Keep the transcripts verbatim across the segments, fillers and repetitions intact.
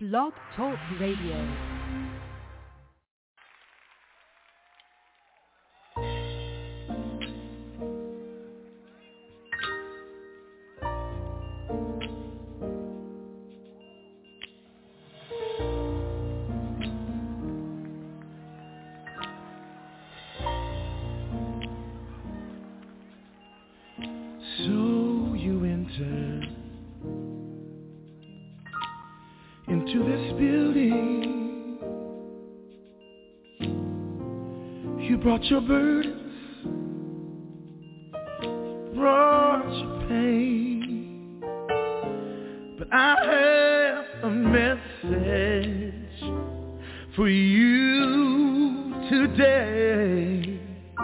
Blog Talk Radio. Into this building, you brought your burdens, brought your pain, but I have a message for you today,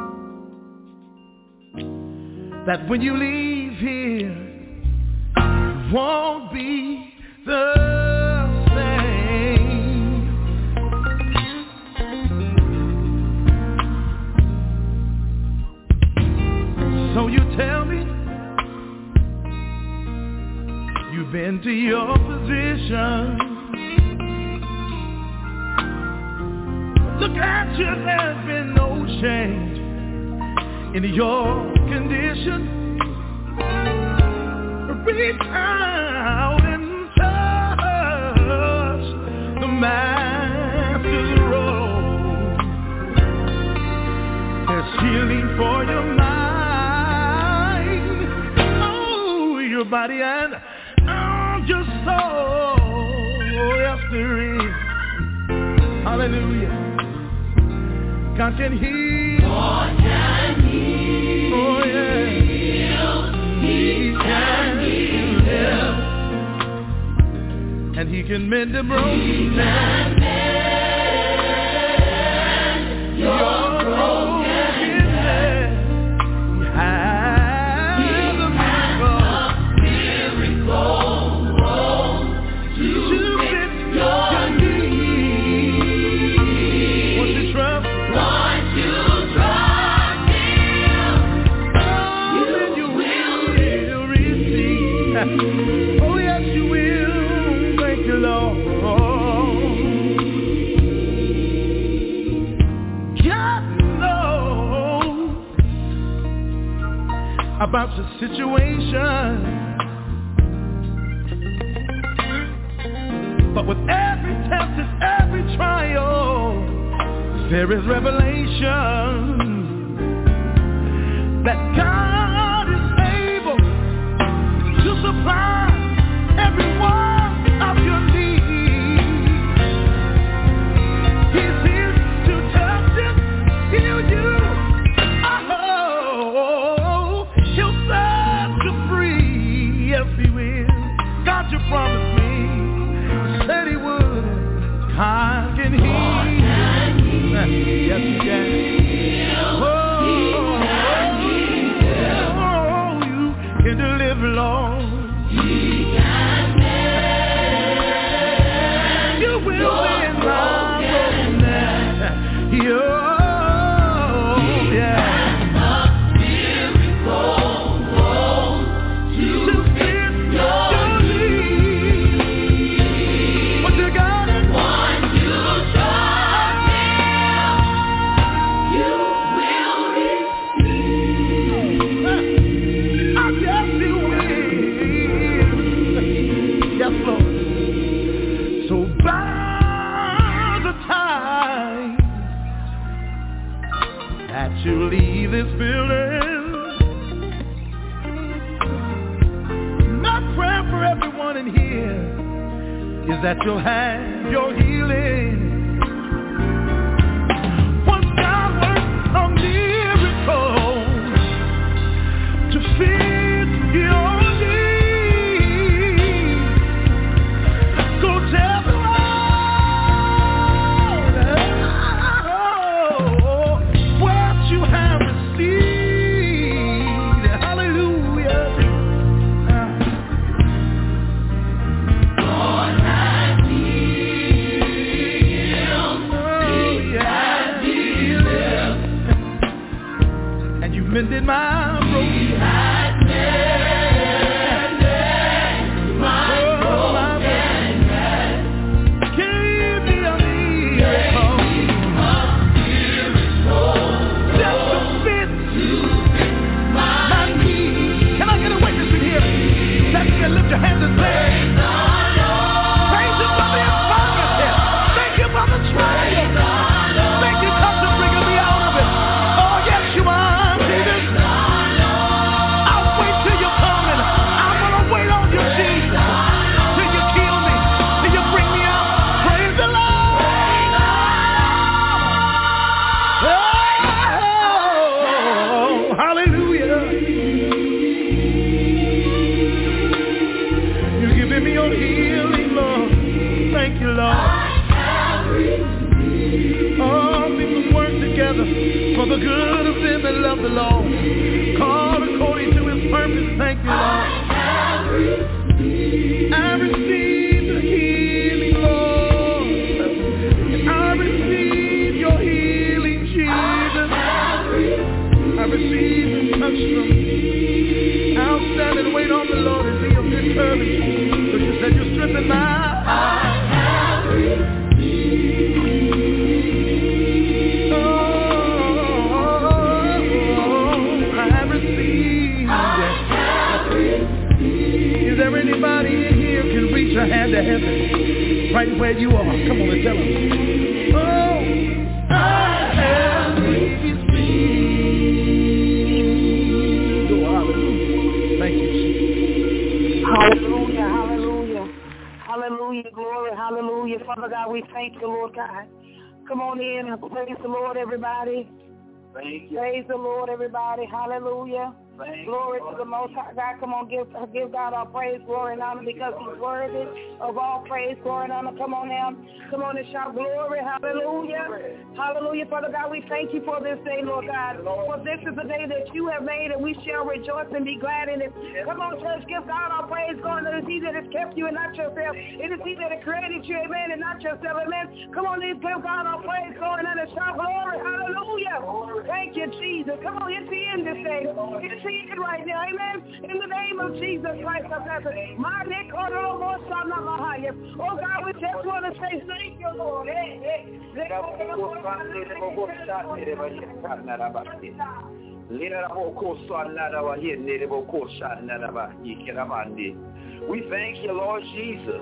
that when you leave here, you won't be the So you tell me you've been to your position. Look at you, there's been no change in your condition. Reach out and touch the master's robe. There's healing for your mind, your body and oh, your soul. Oh, yes, there is. Hallelujah. God can heal. God can heal. Oh, yeah. He, he can heal. And he can mend the broken. He can mend your, your broken. Oh yes you will, thank you Lord. God knows about your situation, but with every test and every trial, there is revelation that God is able to supply every one of your needs. He's here to touch you, heal you. Oh, he'll set you free. Yes, he will. God, you promised me. You said he would. God can heal. Yes, he can. Oh, can deliver, Lord. He can mend. You will mend my brokenness. Oh, yeah. To fit your needs. What you got? Once you trust him, you will receive. Yes, you will. Yes, Lord. So by the time that you leave this building, my prayer for everyone in here is that you'll have your healing. Once God works a miracle to fit your needs, go tell the world what you have received. Hallelujah. God has healed. Oh, yeah. Healed. And you've mended my broken heart. Thank you, Lord. All things work together for the good of them that love the Lord, called according to his purpose. Thank you, Lord. I receive the healing, Lord. I receive your healing, Jesus. I receive the touch from you. I'll stand and wait on the Lord and be of good courage, because you said you strengthen my heart. Is there anybody in here who can reach a hand to heaven right where you are? Come on and tell them. Oh, I have received. Oh, hallelujah. Thank you, Jesus. Hallelujah, hallelujah. Hallelujah, glory, hallelujah. Father God, we thank you, Lord God. Come on in and praise the Lord, everybody. Thank you. Praise the Lord, everybody. Hallelujah. Thank Glory you, to the Most High God. Come on, give give God our praise, glory, and honor, because he's worthy of all praise, glory, and honor. Come on now. Come on and shout glory. Hallelujah. Hallelujah. Father God, we thank you for this day, Lord God. For this is the day that you have made, and we shall rejoice and be glad in it. Come on, church, give God our praise, glory, and it is he that has kept you and not yourself. It is he that has created you, amen, and not yourself, amen. Come on, let's give God our praise, glory, and honor. Shout glory. Hallelujah. Thank you, Jesus. Come on, it's the end this day. It's the end right now, amen. In the name of Jesus Christ of Nazareth. My neck, oh God, we just want to say thank you, Lord. Hey, hey. We thank you, Lord Jesus.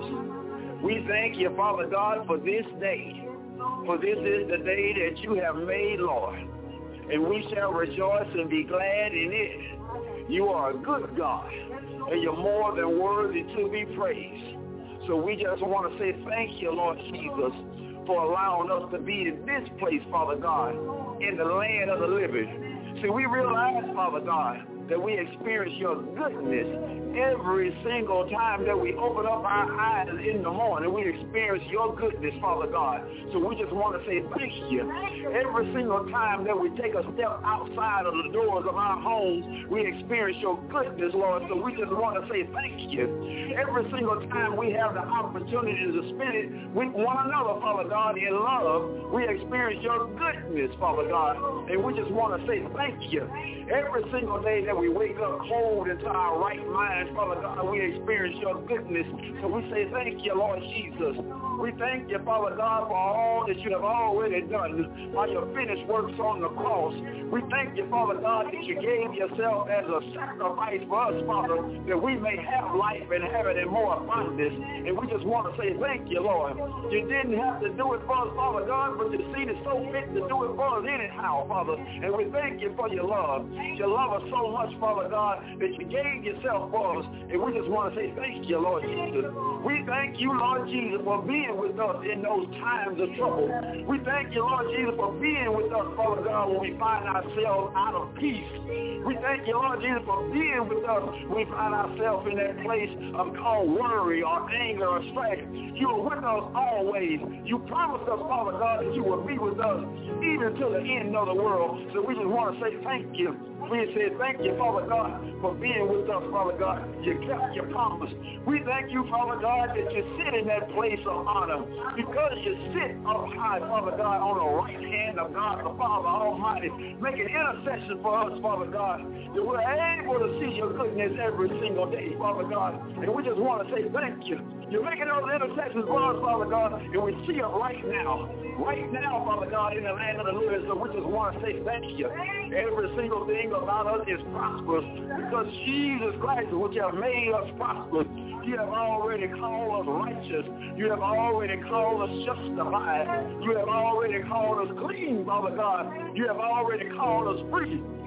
We thank you, Father God, for this day. For this is the day that you have made, Lord. And we shall rejoice and be glad in it. You are a good God, and you're more than worthy to be praised. So we just want to say thank you, Lord Jesus, for allowing us to be in this place, Father God, in the land of the living. See, we realize, Father God, that we experience your goodness every single time that we open up our eyes in the morning. We experience your goodness, Father God. So we just want to say thank you. Every single time that we take a step outside of the doors of our homes, we experience your goodness, Lord. So we just want to say thank you. Every single time we have the opportunity to spend it with one another, Father God, in love, we experience your goodness, Father God. And we just want to say thank you. Every single day that we wake up cold into our right minds, Father God, we experience your goodness. So we say thank you, Lord Jesus. We thank you, Father God, for all that you have already done by your finished works on the cross. We thank you, Father God, that you gave yourself as a sacrifice for us, Father, that we may have life and have it in more abundance. And we just want to say thank you, Lord. You didn't have to do it for us, Father God, but you see it so fit to do it for us anyhow, Father. And we thank you for your love. You love us so much, Father God, that you gave yourself for us. And we just want to say thank you, Lord Jesus. We thank you, Lord Jesus, for being with us in those times of trouble. We thank you, Lord Jesus, for being with us, Father God, when we find ourselves out of peace. We thank you, Lord Jesus, for being with us when we find ourselves in that place of called worry or anger or strife. You are with us always. You promised us, Father God, that you will be with us even to the end of the world. So we just want to say thank you. We say thank you, Father God, for being with us, Father God. You kept your promise. We thank you, Father God, that you sit in that place of honor because you sit up high, Father God, on the right hand of God, the Father Almighty, making intercession for us, Father God, that we're able to see your goodness every single day, Father God. And we just want to say thank you. You're making those intercessions for us, Father God, and we see them right now. Right now, Father God, in the land of the living. So we just want to say thank you. Every single thing about us is prosperous because Jesus Christ, which have made us prosperous, you have already called us righteous. You have already called us justified. You have already called us clean, Father God. You have already called us free.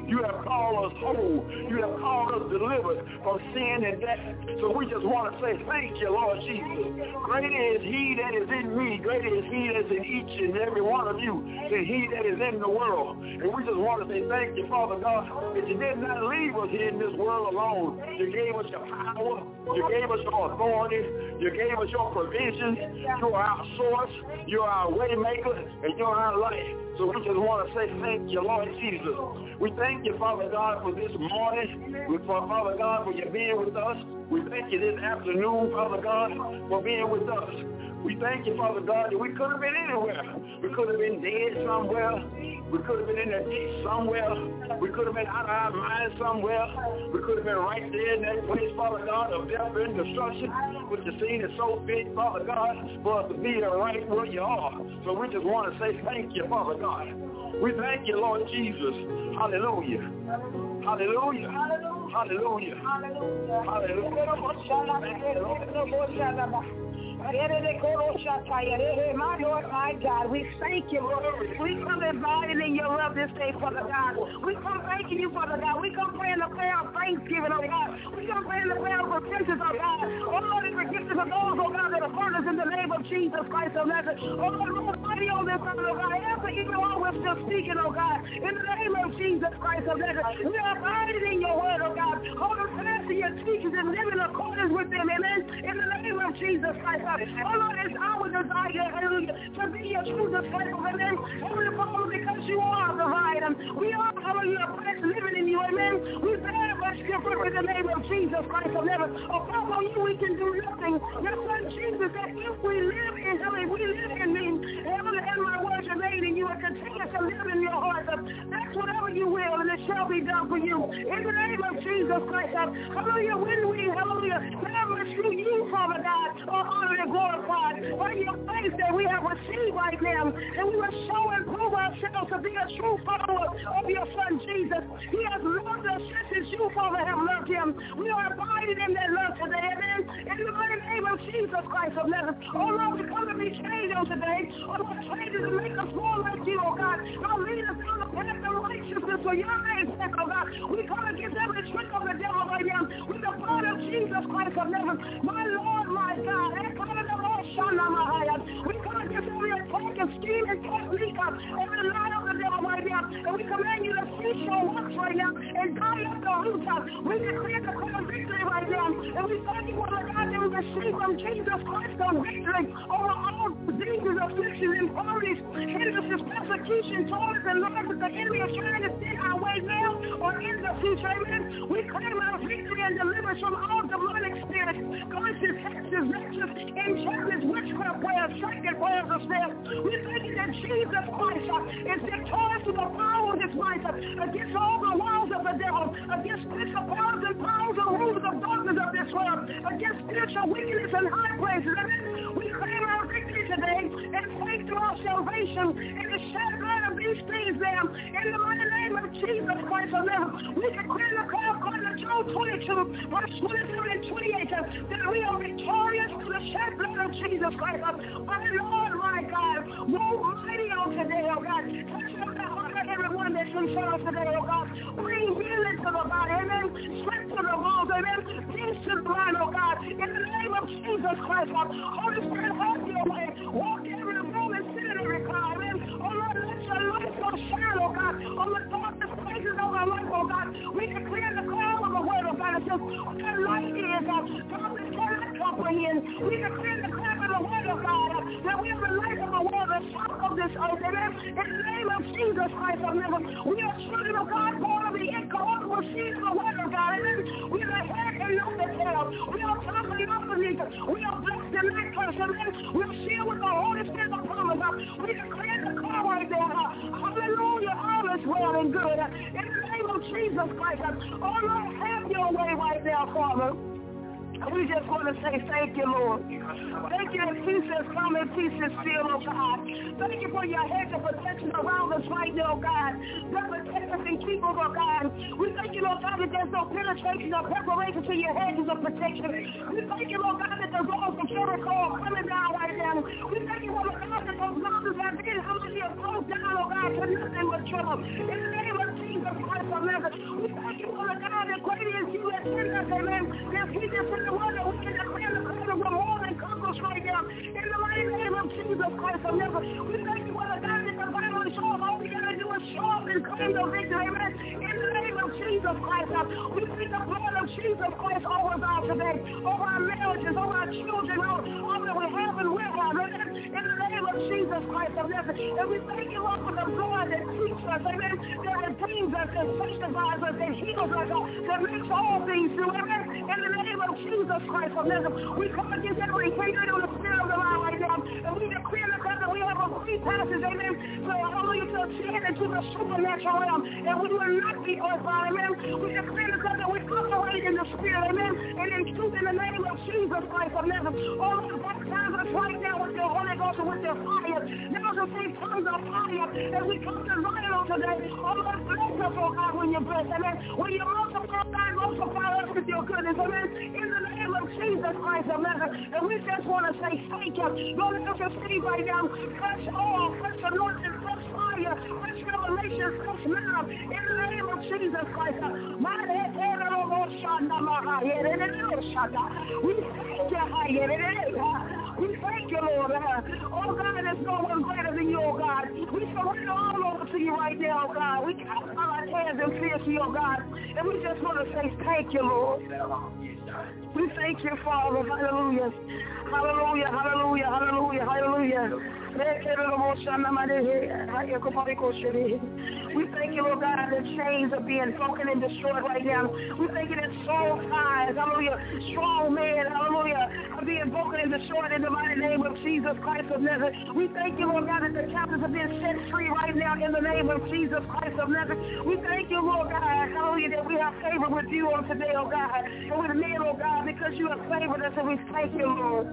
You have called us whole. You have called us delivered from sin and death. So we just want to say thank you, Lord Jesus. Greater is he that is in me. Greater is he that is in each and every one of you than he that is in the world. And we just want to say thank you, Father God, that you did not leave us here in this world alone. You gave us your power. You gave us your authority. You gave us your provisions. You are our source. You are our way maker. And you are our life. So we just want to say thank you, Lord Jesus. We thank you, Father God, for this morning. We, for Father God, for you being with us. We thank you this afternoon, Father God, for being with us. We thank you, Father God, that we could have been anywhere. We could have been dead somewhere. We could have been in a ditch somewhere. We could have been out of our minds somewhere. We could have been right there in that place, Father God, of death and destruction. But you seen it so fit, Father God, for us to be right where you are. So we just want to say thank you, Father God. We thank you, Lord Jesus. Hallelujah. Hallelujah. Hallelujah. Hallelujah. Hallelujah. My Lord, my God, we thank you, Lord. We come invited in your love this day, Father God. We come thanking you, Father God. We come praying the prayer of thanksgiving, oh God. We come praying the prayer of repentance, oh God. Oh Lord, and forgiveness of those, oh God, that are partners in the name of Jesus Christ of Nazareth. Oh Lord, Lord, mighty on this, oh God. Answer even while we're still speaking, oh God. In the name of Jesus Christ of Nazareth. We are abiding in your word, oh God. Hold us fast to your teachings and live in accordance with them, amen. In the name of Jesus Christ. Oh Lord, it's our desire, hallelujah, to be a true disciple, amen. Heavenly Father, because you are the provider. We are, hallelujah, blessed living in you, amen. We very much give in the name of Jesus Christ of Nazareth. Apart from you, we can do nothing. Your son Jesus said, if we live in heaven, we live in me. Heaven and my words are made in you and continue to live in your heart. That's whatever you will, and it shall be done for you. In the name of Jesus Christ, hallelujah, when we, hallelujah, never through you, Father God, are honored and glorified by your faith that we have received right now, and we will show and prove ourselves to be a true follower of your son Jesus. He has loved us just as you, Father, have loved him. We are abiding in that love today, amen. In the mighty name of Jesus Christ of Nazareth. Oh Lord, we come to be changed on today. Oh Lord, change us and make us more like you, oh God. Lord, lead us down the path of righteousness for your name's sake, oh God. We come against every trick of the devil right now with the blood of Jesus Christ of Nazareth. My Lord, my God. We come against every attack and scheme and technique, every lie of the devil right now, and we command you to cease your works right now and die up the roots. We declare the call of victory right now, and we thank you for the God that we receive from Jesus Christ on victory over all diseases, afflictions, infirmities, hindrances, persecution, torments, and lies that the enemy is trying to send our way now or in the future. Amen. We claim our victory and deliverance from all demonic spirits, curses, hexes, witches, enchantments, witchcraft prayers, psychic prayers of snares. We thank you that Jesus Christ uh, is victorious to the power of his might uh, against all the walls of the devil, against principalities and powers and rulers of darkness of this world, against spiritual wickedness and high places. Amen. We claim our victory today and faith to our salvation in the shed blood of these things now. In the mighty name of Jesus Christ of Nazareth, we declare the call according to Job twenty-two, verse twenty-seven and twenty-eight, uh, that we are victorious through the shed blood of Jesus Christ. Uh, my Lord, my God, move mighty on today, oh God. Touch the heart of everyone that's in sorrow today, oh God. Bring healing to the body, amen. Strength to the bones, amen. Peace to the mind, oh God. In the name of Jesus Christ, uh, Holy Spirit, have your way. Walk every room and sit in every car, amen. Oh Lord, let your light so shine, oh God, on the darkest places of our life, oh God. We declare the call of the word of God. It says, what light is, uh, darkness cannot comprehend. We declare the call of the word of God, uh, that we are the light of the world, the salt of this earth, amen. In the name of Jesus Christ of Nazareth, we are children of God, born of the incorruptible seed of the word of God, amen. We are the head and not the tail. We are top and not beneath. We are blessed and not cursed, amen. We are sealed with the Holy Spirit of promise. Uh, we declare the call right there. Uh, hallelujah, all is well and good. Uh, in the name of Jesus Christ, uh, oh Lord, have your way right now, Father. We just want to say thank you, Lord. Thank you that peace has come and peace is still, oh God. Thank you for your hedge of protection around us right now, oh God. That protect us and keep us, oh God. We thank you, Lord God, that there's no penetration or preparation to your hedges of protection. We thank you, Lord God, that the roads of Jericho are coming down right now. We thank you, Lord God, that those mountains have been hallelujah closed down, oh God, to nothing but trouble. In the name of Jesus Christ of Nazareth. Jesus Christ of Nazareth. We thank you for the God that the Bible is showing. All we got to do is show up and claim the victory, amen. In the name of Jesus Christ, uh, we plead the blood of Jesus Christ over us all today, over our marriages, over our children, over all that we have and will have, amen. In the name of Jesus Christ of Nazareth. And we thank you, Lord, for the blood that keeps us, amen, that redeems us, that sanctifies us, that heals us, uh, that makes all things new, amen. In the name of Jesus Christ of Nazareth, we come against every hatred of the spirit of the lie right now, and we declare that we have a free passage, amen, so hallelujah, to ascend into the supernatural realm, and we will not be earthbound, amen. We declare that we operate in the spirit, amen, and in truth in the name of Jesus Christ of Nazareth. Oh, Lord, baptize us right now with your Holy Ghost and with your fire. Now to say tongues of fire as we come to Zion on today. Oh, Lord, bless us, oh God, when you bless, amen. When you multiply, God, multiply us with your goodness, amen. In the name of Jesus Christ of Nazareth. And we just want to say thank you. Lord, let us receive right now fresh oil, fresh anointing, fresh fire, fresh revelation, fresh manna. In the name of Jesus Christ. My head, we thank you. We thank you, Lord. Oh, God, there's no one greater than you, oh, God. We surrender all over to you right now, oh, God. We cast our hands and fear to you, oh, God. And we just want to say thank you, Lord. We thank you, Father. Hallelujah. Hallelujah, hallelujah, hallelujah, hallelujah. We thank you, Lord God, that chains are being broken and destroyed right now. We thank you that soul ties, hallelujah, strong men, hallelujah, are being broken and destroyed in the mighty name of Jesus Christ of Nazareth. We thank you, Lord God, that the captives are being set free right now in the name of Jesus Christ of Nazareth. We thank you, Lord God, hallelujah, that we have favor with you on today, oh God, and with men, oh God, because you have favored us, and we thank you, Lord.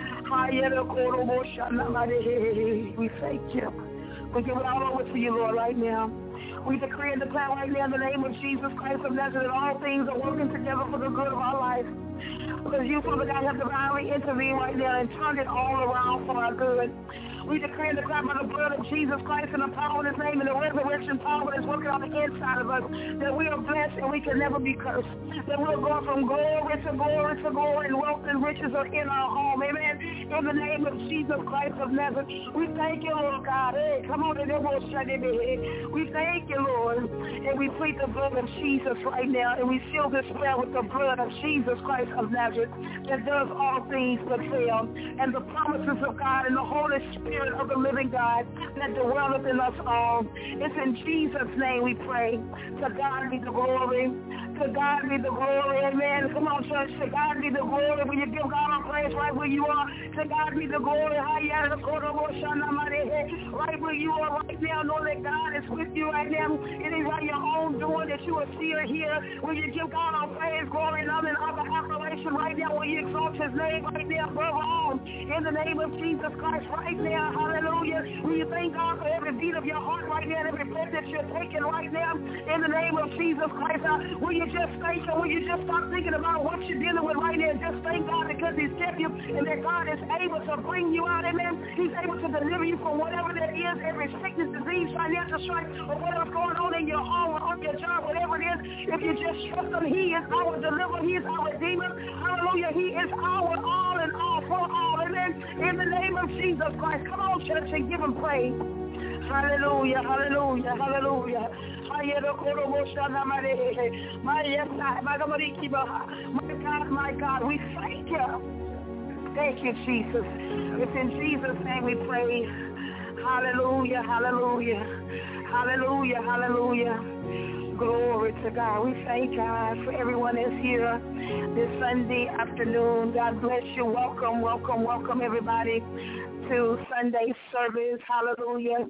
We thank you. We give it all over to you, Lord, right now. We decree and declare right now in the name of Jesus Christ of Nazareth that all things are working together for the good of our life. Because you, Father God, have divinely intervened right now and turned it all around for our good. We decree and declare by the blood of Jesus Christ and the power of his name and the resurrection power that's working on the inside of us that we are blessed and we can never be cursed. That we're going from glory to glory to glory and wealth and riches are in our home. Amen. In the name of Jesus Christ of Nazareth, we thank you, Lord God. Hey, come on, we thank you, Lord. And we plead the blood of Jesus right now and we seal this prayer with the blood of Jesus Christ of Nazareth that does all things but fail. And the promises of God and the Holy Spirit of the living God that dwelleth in us all. It's in Jesus' name we pray. To God be the glory. To God be the glory. Amen. Come on, church. To God be the glory. When you give God a praise right where you are, to God be the glory. Right where you are right now, know that God is with you right now. It is by your own doing that you are still here. When you give God a praise, glory, and honor, and other affirmation right now, when you exalt his name right now, above all, in the name of Jesus Christ right now. Hallelujah. Will you thank God for every beat of your heart right now, every breath that you're taking right now, in the name of Jesus Christ? Uh, will you just thank him? Will you just stop thinking about what you're dealing with right now? Just thank God because he's kept you and that God is able to bring you out. Amen. He's able to deliver you from whatever that is, every sickness, disease, financial strife, or whatever's going on in your home or on your job, whatever it is. If you just trust him, he is our deliverer. He is our redeemer. Hallelujah. He is our all and all for all. Amen. In the name of Jesus Christ. Come on, church, and give him praise. Hallelujah, hallelujah, hallelujah. My yes, my God, my God, we thank you. Thank you, Jesus. It's in Jesus' name we pray. Hallelujah, hallelujah, hallelujah, hallelujah. Glory to God. We thank God for everyone that's here this Sunday afternoon. God bless you. Welcome, welcome, welcome everybody to Sunday service. Hallelujah.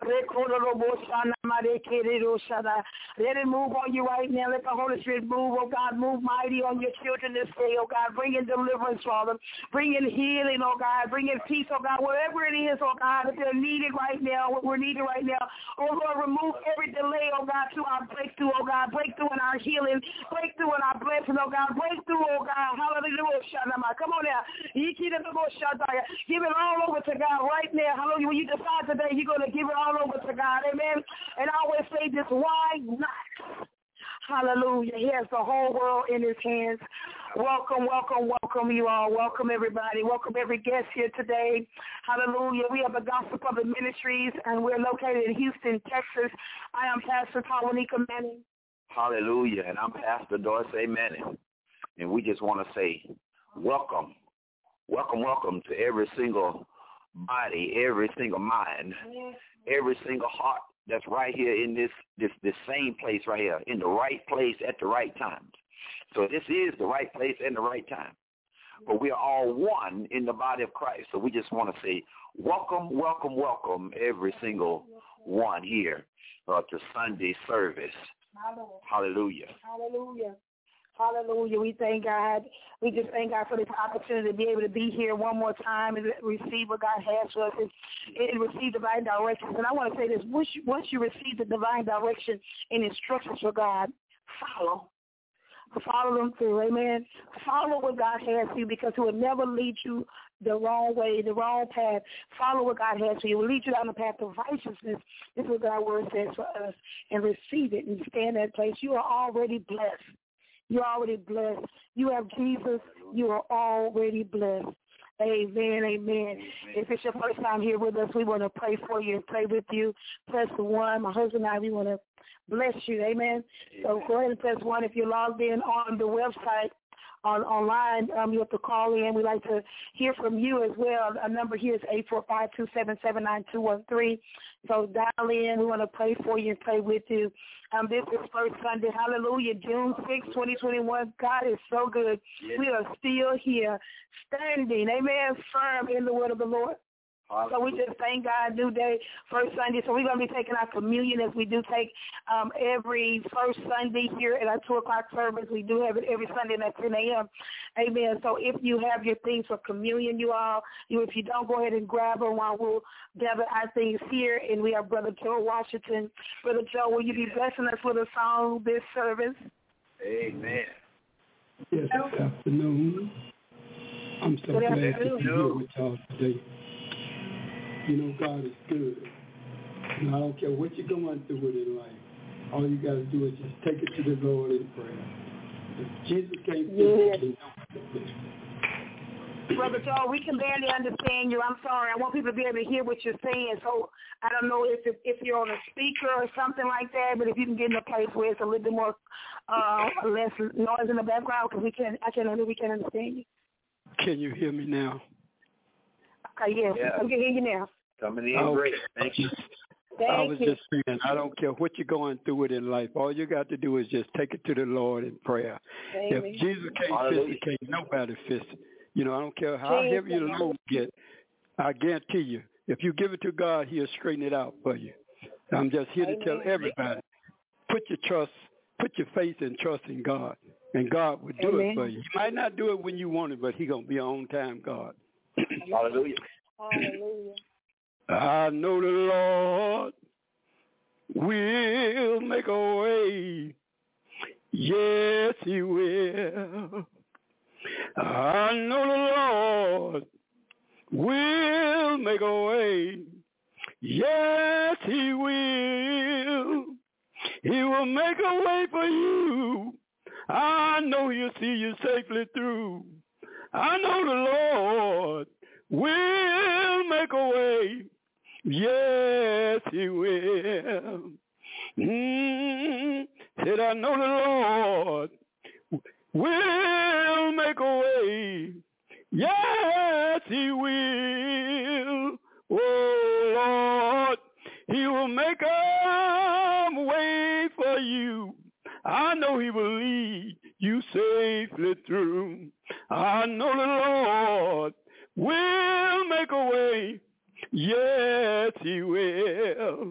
Let it move on you right now. Let the Holy Spirit move, oh God. Move mighty on your children this day, oh God. Bring in deliverance, Father. Bring in healing, oh God. Bring in peace, oh God. Whatever it is, oh God, if they're needed right now, what we're needing right now. Oh Lord, remove every delay, oh God, to our breakthrough, oh God. Breakthrough in our healing. Breakthrough in our blessing, oh God. Breakthrough, oh God. Hallelujah. Come on now. Give it all over to God right now. Hallelujah. When you decide today, you're going to give it all over to God. Amen. And I always say this, why not? Hallelujah. He has the whole world in his hands. Welcome, welcome, welcome you all. Welcome everybody. Welcome every guest here today. Hallelujah. We are the Gospel Public Ministries, and we're located in Houston, Texas. I am Pastor Tawanika Manning. Hallelujah. And I'm Pastor Dorsey Manning. And we just want to say welcome, welcome, welcome to every single body, every single mind, every single heart that's right here in this, this, this same place right here, in the right place at the right time. So this is the right place and the right time. But we are all one in the body of Christ. So we just want to say welcome, welcome, welcome every single one here uh, to Sunday service. Hallelujah. Hallelujah. Hallelujah. We thank God. We just thank God for this opportunity to be able to be here one more time and receive what God has for us and, and receive divine directions. And I want to say this. Once you, once you receive the divine direction and instructions for God, follow. Follow them through. Amen. Follow what God has for you, because he will never lead you the wrong way, the wrong path. Follow what God has for you. It will lead you down the path of righteousness. This is what God's word says for us. And receive it and stand in that place. You are already blessed. You're already blessed. You have Jesus. You are already blessed. Amen, amen. If it's your first time here with us, we want to pray for you and pray with you. Press the one. My husband and I, we want to bless you. Amen. So go ahead and press one. If you're logged in on the website, on online, um, you have to call in. We'd like to hear from you as well. Our number here is eight four five, two seven seven, nine two one three. So dial in. We want to pray for you and pray with you. Um, this is First Sunday. Hallelujah. June sixth, twenty twenty-one. God is so good. Yes. We are still here, standing, amen, firm in the word of the Lord. So we just thank God, new day, first Sunday. So we're going to be taking our communion as we do take um, every first Sunday here at our two o'clock service. We do have it every Sunday at ten a.m. Amen. So if you have your things for communion, you all, you if you don't, go ahead and grab them while we'll gather our things here. And we have Brother Joe Washington. Brother Joe, will you be blessing us with a song this service? Amen. Yes, good afternoon. I'm so good glad afternoon. to be here with y'all today. You know, God is good. You know, I don't care what you're going through with in life. All you got to do is just take it to the Lord in prayer. If Jesus can't fix it, Brother Joe, we can barely understand you. I'm sorry. I want people to be able to hear what you're saying. So I don't know if it, if you're on a speaker or something like that, but if you can get in a place where it's a little bit more uh, less noise in the background, because we can, I can we can understand you. Can you hear me now? Okay, yes, yeah. I can hear you now. Coming in okay. great. Thank you. Thank I was you. just saying, I don't care what you're going through with in life. All you got to do is just take it to the Lord in prayer. Amen. If Jesus can't fix it, can't nobody fix it. You know, I don't care how Jesus. heavy your load get. I guarantee you, if you give it to God, he'll straighten it out for you. I'm just here Amen. to tell everybody, put your trust, put your faith and trust in God, and God will do Amen. it for you. He might not do it when you want it, but he's going to be on time, God. Hallelujah. Hallelujah. I know the Lord will make a way. Yes, he will. I know the Lord will make a way. Yes, he will. He will make a way for you. I know he'll see you safely through. I know the Lord will make a way. Yes, he will. Mm, said I know the Lord will make a way. Yes, he will. Oh, Lord, he will make a way for you. I know he will lead you safely through. I know the Lord will make a way. Yes, he will.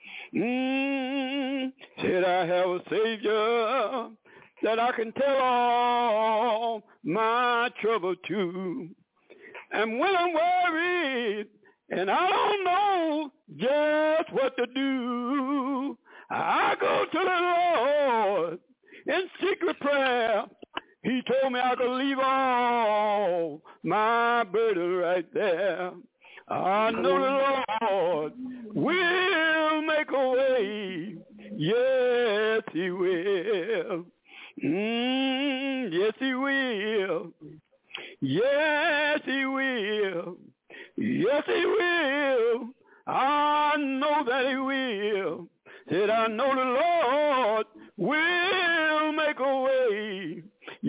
Mm, said I have a Savior that I can tell all my trouble to. And when I'm worried and I don't know just what to do, I go to the Lord in secret prayer. He told me I could leave all my burden right there. I know the Lord will make a way. Yes, he will. Mm, yes, he will. I know that he will. Said I know the Lord will make a way.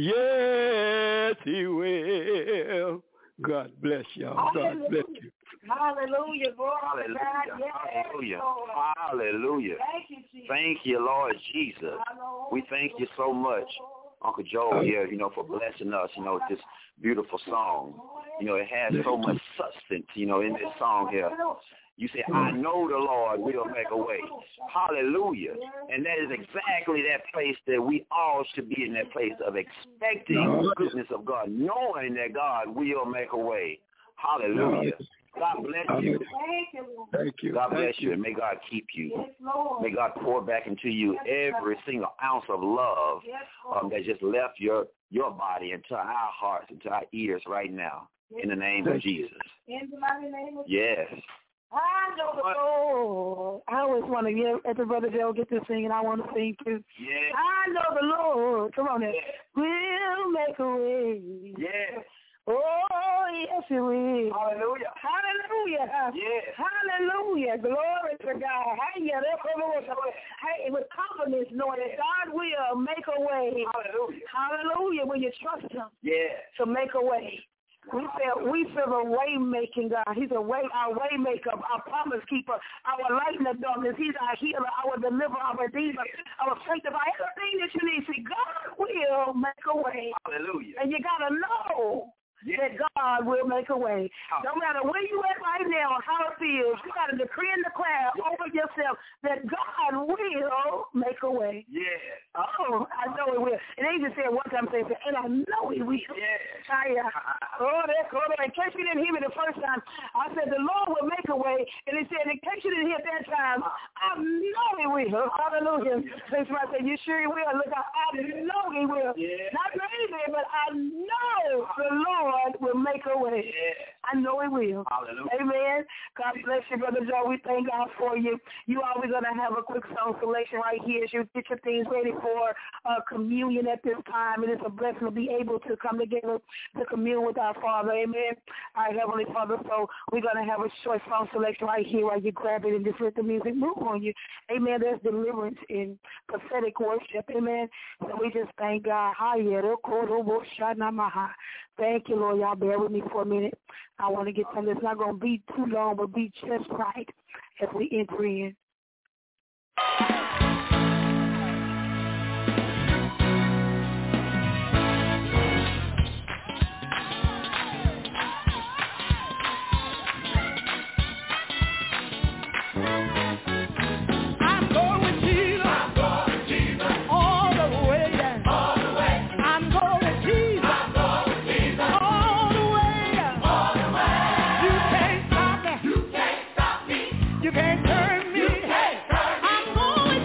Yes, he will. God bless y'all. God bless you. Hallelujah, Lord. Hallelujah. Yes, Hallelujah. Lord. Hallelujah. Thank you, Jesus. Thank you, Lord Jesus. We thank you so much, Uncle Joe, here, you know, for blessing us, you know, with this beautiful song. You know, it has so much substance, you know, in this song here. You say, I know the Lord will make a way. Hallelujah. And that is exactly that place that we all should be in, that place of expecting the goodness of God, knowing that God will make a way. Hallelujah. God bless you. Thank you. God bless Thank you, and may God keep you. May God pour back into you every single ounce of love um, that just left your, your body into our hearts, into our ears right now. In the name of Jesus. In the mighty name of Yes. I know the Lord. I always want to get at the Brother Joe get to sing, and I want to sing too. Yes. I know the Lord. Come on now. Yes. Will make a way. Yes. Oh, yes, it will. Hallelujah. Hallelujah. Yes. Hallelujah. Glory to God. Hey, with confidence, knowing that God will make a way. Hallelujah. Hallelujah. When you trust him Yes. to make a way. We feel we feel a way making God. He's a way, our way maker, our promise keeper, our light in the darkness. He's our healer, our deliverer, our redeemer, our sanctifier. Everything that you need, see, God will make a way. Hallelujah. And you gotta know yes. that God will make a way. No matter where you at right now, how it feels, you gotta decree and declare yes. over yourself that God will make a way. Yes. Oh, I know it will. And they just said one time, they said, and I know it will. Yes. I, uh, oh, that's cool. In case you didn't hear me the first time, I said the Lord will make a way. And he said, in case you didn't hear that time, I know he will. Hallelujah. So somebody said, you sure he will? Look, I, I know he will. Yeah. Not maybe, but I know the Lord will make a way. Yeah. I know he will. Hallelujah. Amen. God bless you, Brother Joe. We thank God for you. You always going to have a quick song selection right here as you get your things ready for uh, communion at this time. It is a blessing to be able to come together to commune with our Father. Amen. Our Heavenly Father. So we're going to have a short song selection right here while you grab it and just let the music move on you. Amen. There's deliverance in prophetic worship. Amen. So we just thank God. Thank you, Lord. Y'all bear with me for a minute. I want to get something that's not going to be too long, but be just right as we enter in. You can't turn me. I'm going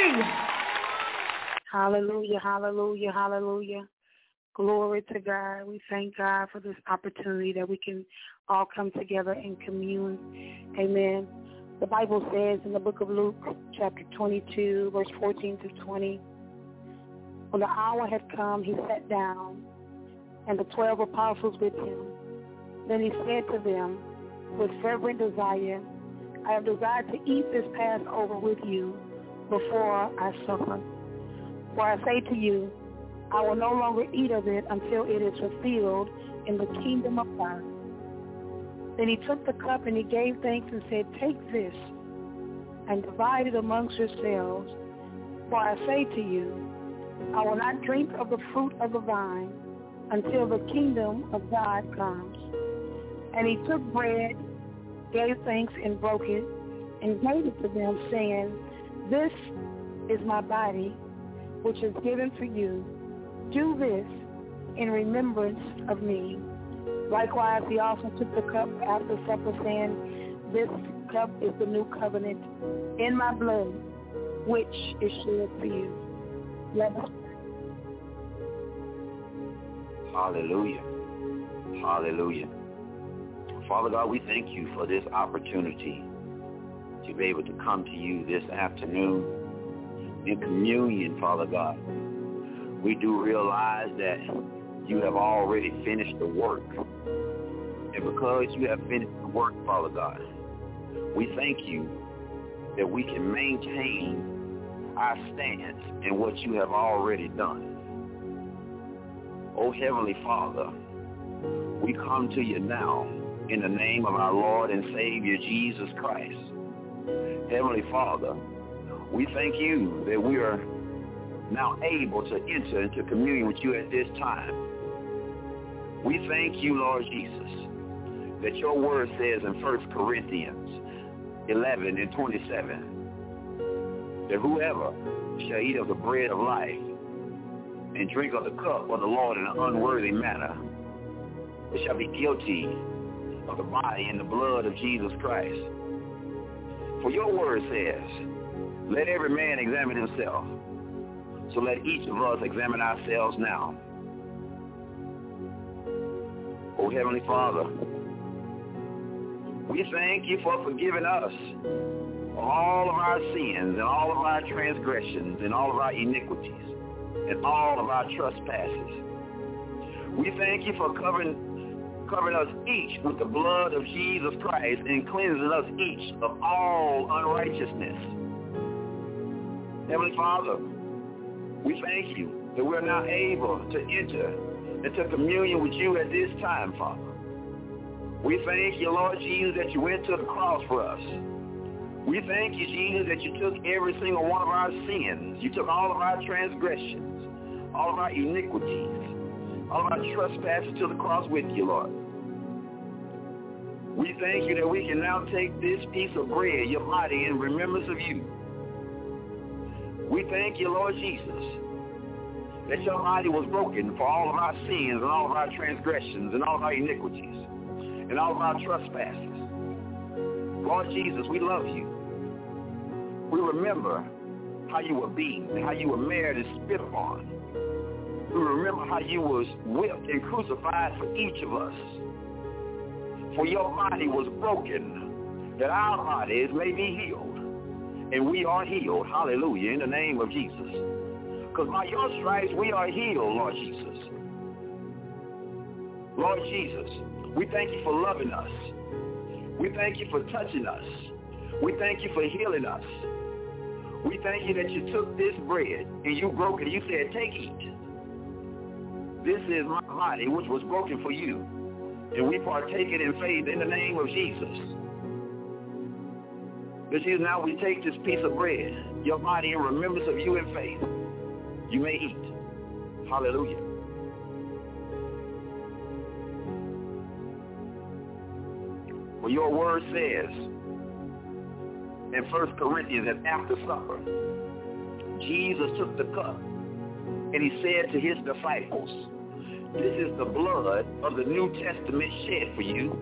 glory. Hallelujah, hallelujah, hallelujah. Glory to God. We thank God for this opportunity that we can all come together and commune. Amen. The Bible says in the book of Luke, chapter twenty-two, verse fourteen to twenty, when the hour had come, he sat down, and the twelve apostles with him. Then he said to them, with fervent desire, I have desired to eat this Passover with you before I suffer. For I say to you, I will no longer eat of it until it is fulfilled in the kingdom of God. Then he took the cup and he gave thanks and said, take this and divide it amongst yourselves. For I say to you, I will not drink of the fruit of the vine until the kingdom of God comes. And he took bread, gave thanks and broke it, and gave it to them, saying, this is my body, which is given for you. Do this in remembrance of me. Likewise, he also took the cup after supper, saying, this cup is the new covenant in my blood, which is shed for you. Let us pray. Hallelujah. Hallelujah. Father God, we thank you for this opportunity to be able to come to you this afternoon in communion, Father God. We do realize that you have already finished the work. And because you have finished the work, Father God, we thank you that we can maintain our stance in what you have already done. Oh, Heavenly Father, we come to you now in the name of our Lord and Savior, Jesus Christ. Heavenly Father, we thank you that we are now able to enter into communion with you at this time. We thank you, Lord Jesus, that your word says in First Corinthians eleven and twenty-seven, that whoever shall eat of the bread of life and drink of the cup of the Lord in an unworthy manner, they shall be guilty of the body and the blood of Jesus Christ. For your word says, let every man examine himself. So let each of us examine ourselves now. Oh, Heavenly Father, we thank you for forgiving us of all of our sins and all of our transgressions and all of our iniquities and all of our trespasses. We thank you for covering covering us each with the blood of Jesus Christ and cleansing us each of all unrighteousness. Heavenly Father, we thank you that we're now able to enter into communion with you at this time, Father. We thank you, Lord Jesus, that you went to the cross for us. We thank you, Jesus, that you took every single one of our sins. You took all of our transgressions, all of our iniquities, all of our trespasses to the cross with you, Lord. We thank you that we can now take this piece of bread, your body, in remembrance of you. We thank you, Lord Jesus, that your body was broken for all of our sins and all of our transgressions and all of our iniquities and all of our trespasses. Lord Jesus, we love you. We remember how you were beaten, how you were marred and spit upon. We remember how you was whipped and crucified for each of us. For your body was broken, that our bodies may be healed. And we are healed, hallelujah, in the name of Jesus. Because by your stripes we are healed, Lord Jesus. Lord Jesus, we thank you for loving us. We thank you for touching us. We thank you for healing us. We thank you that you took this bread and you broke it. You said, take, eat. This is my body, which was broken for you. And we partake it in faith in the name of Jesus. But Jesus, now we take this piece of bread, your body, in remembrance of you in faith. You may eat. Hallelujah. For your word says in First Corinthians that after supper, Jesus took the cup and he said to his disciples, this is the blood of the New Testament shed for you.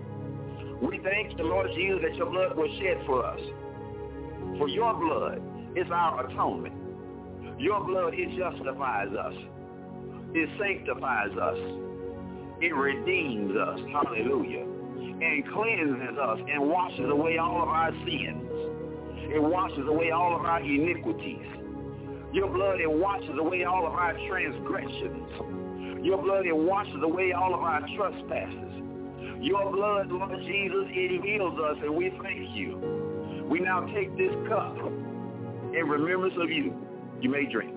We thank the Lord Jesus that your blood was shed for us. For your blood It's our atonement. Your blood, it justifies us. It sanctifies us. It redeems us. Hallelujah. And cleanses us and washes away all of our sins. It washes away all of our iniquities. Your blood, it washes away all of our transgressions. Your blood, it washes away all of our trespasses. Your blood, Lord Jesus, it heals us, and we thank you. We now take this cup in remembrance of you. You may drink.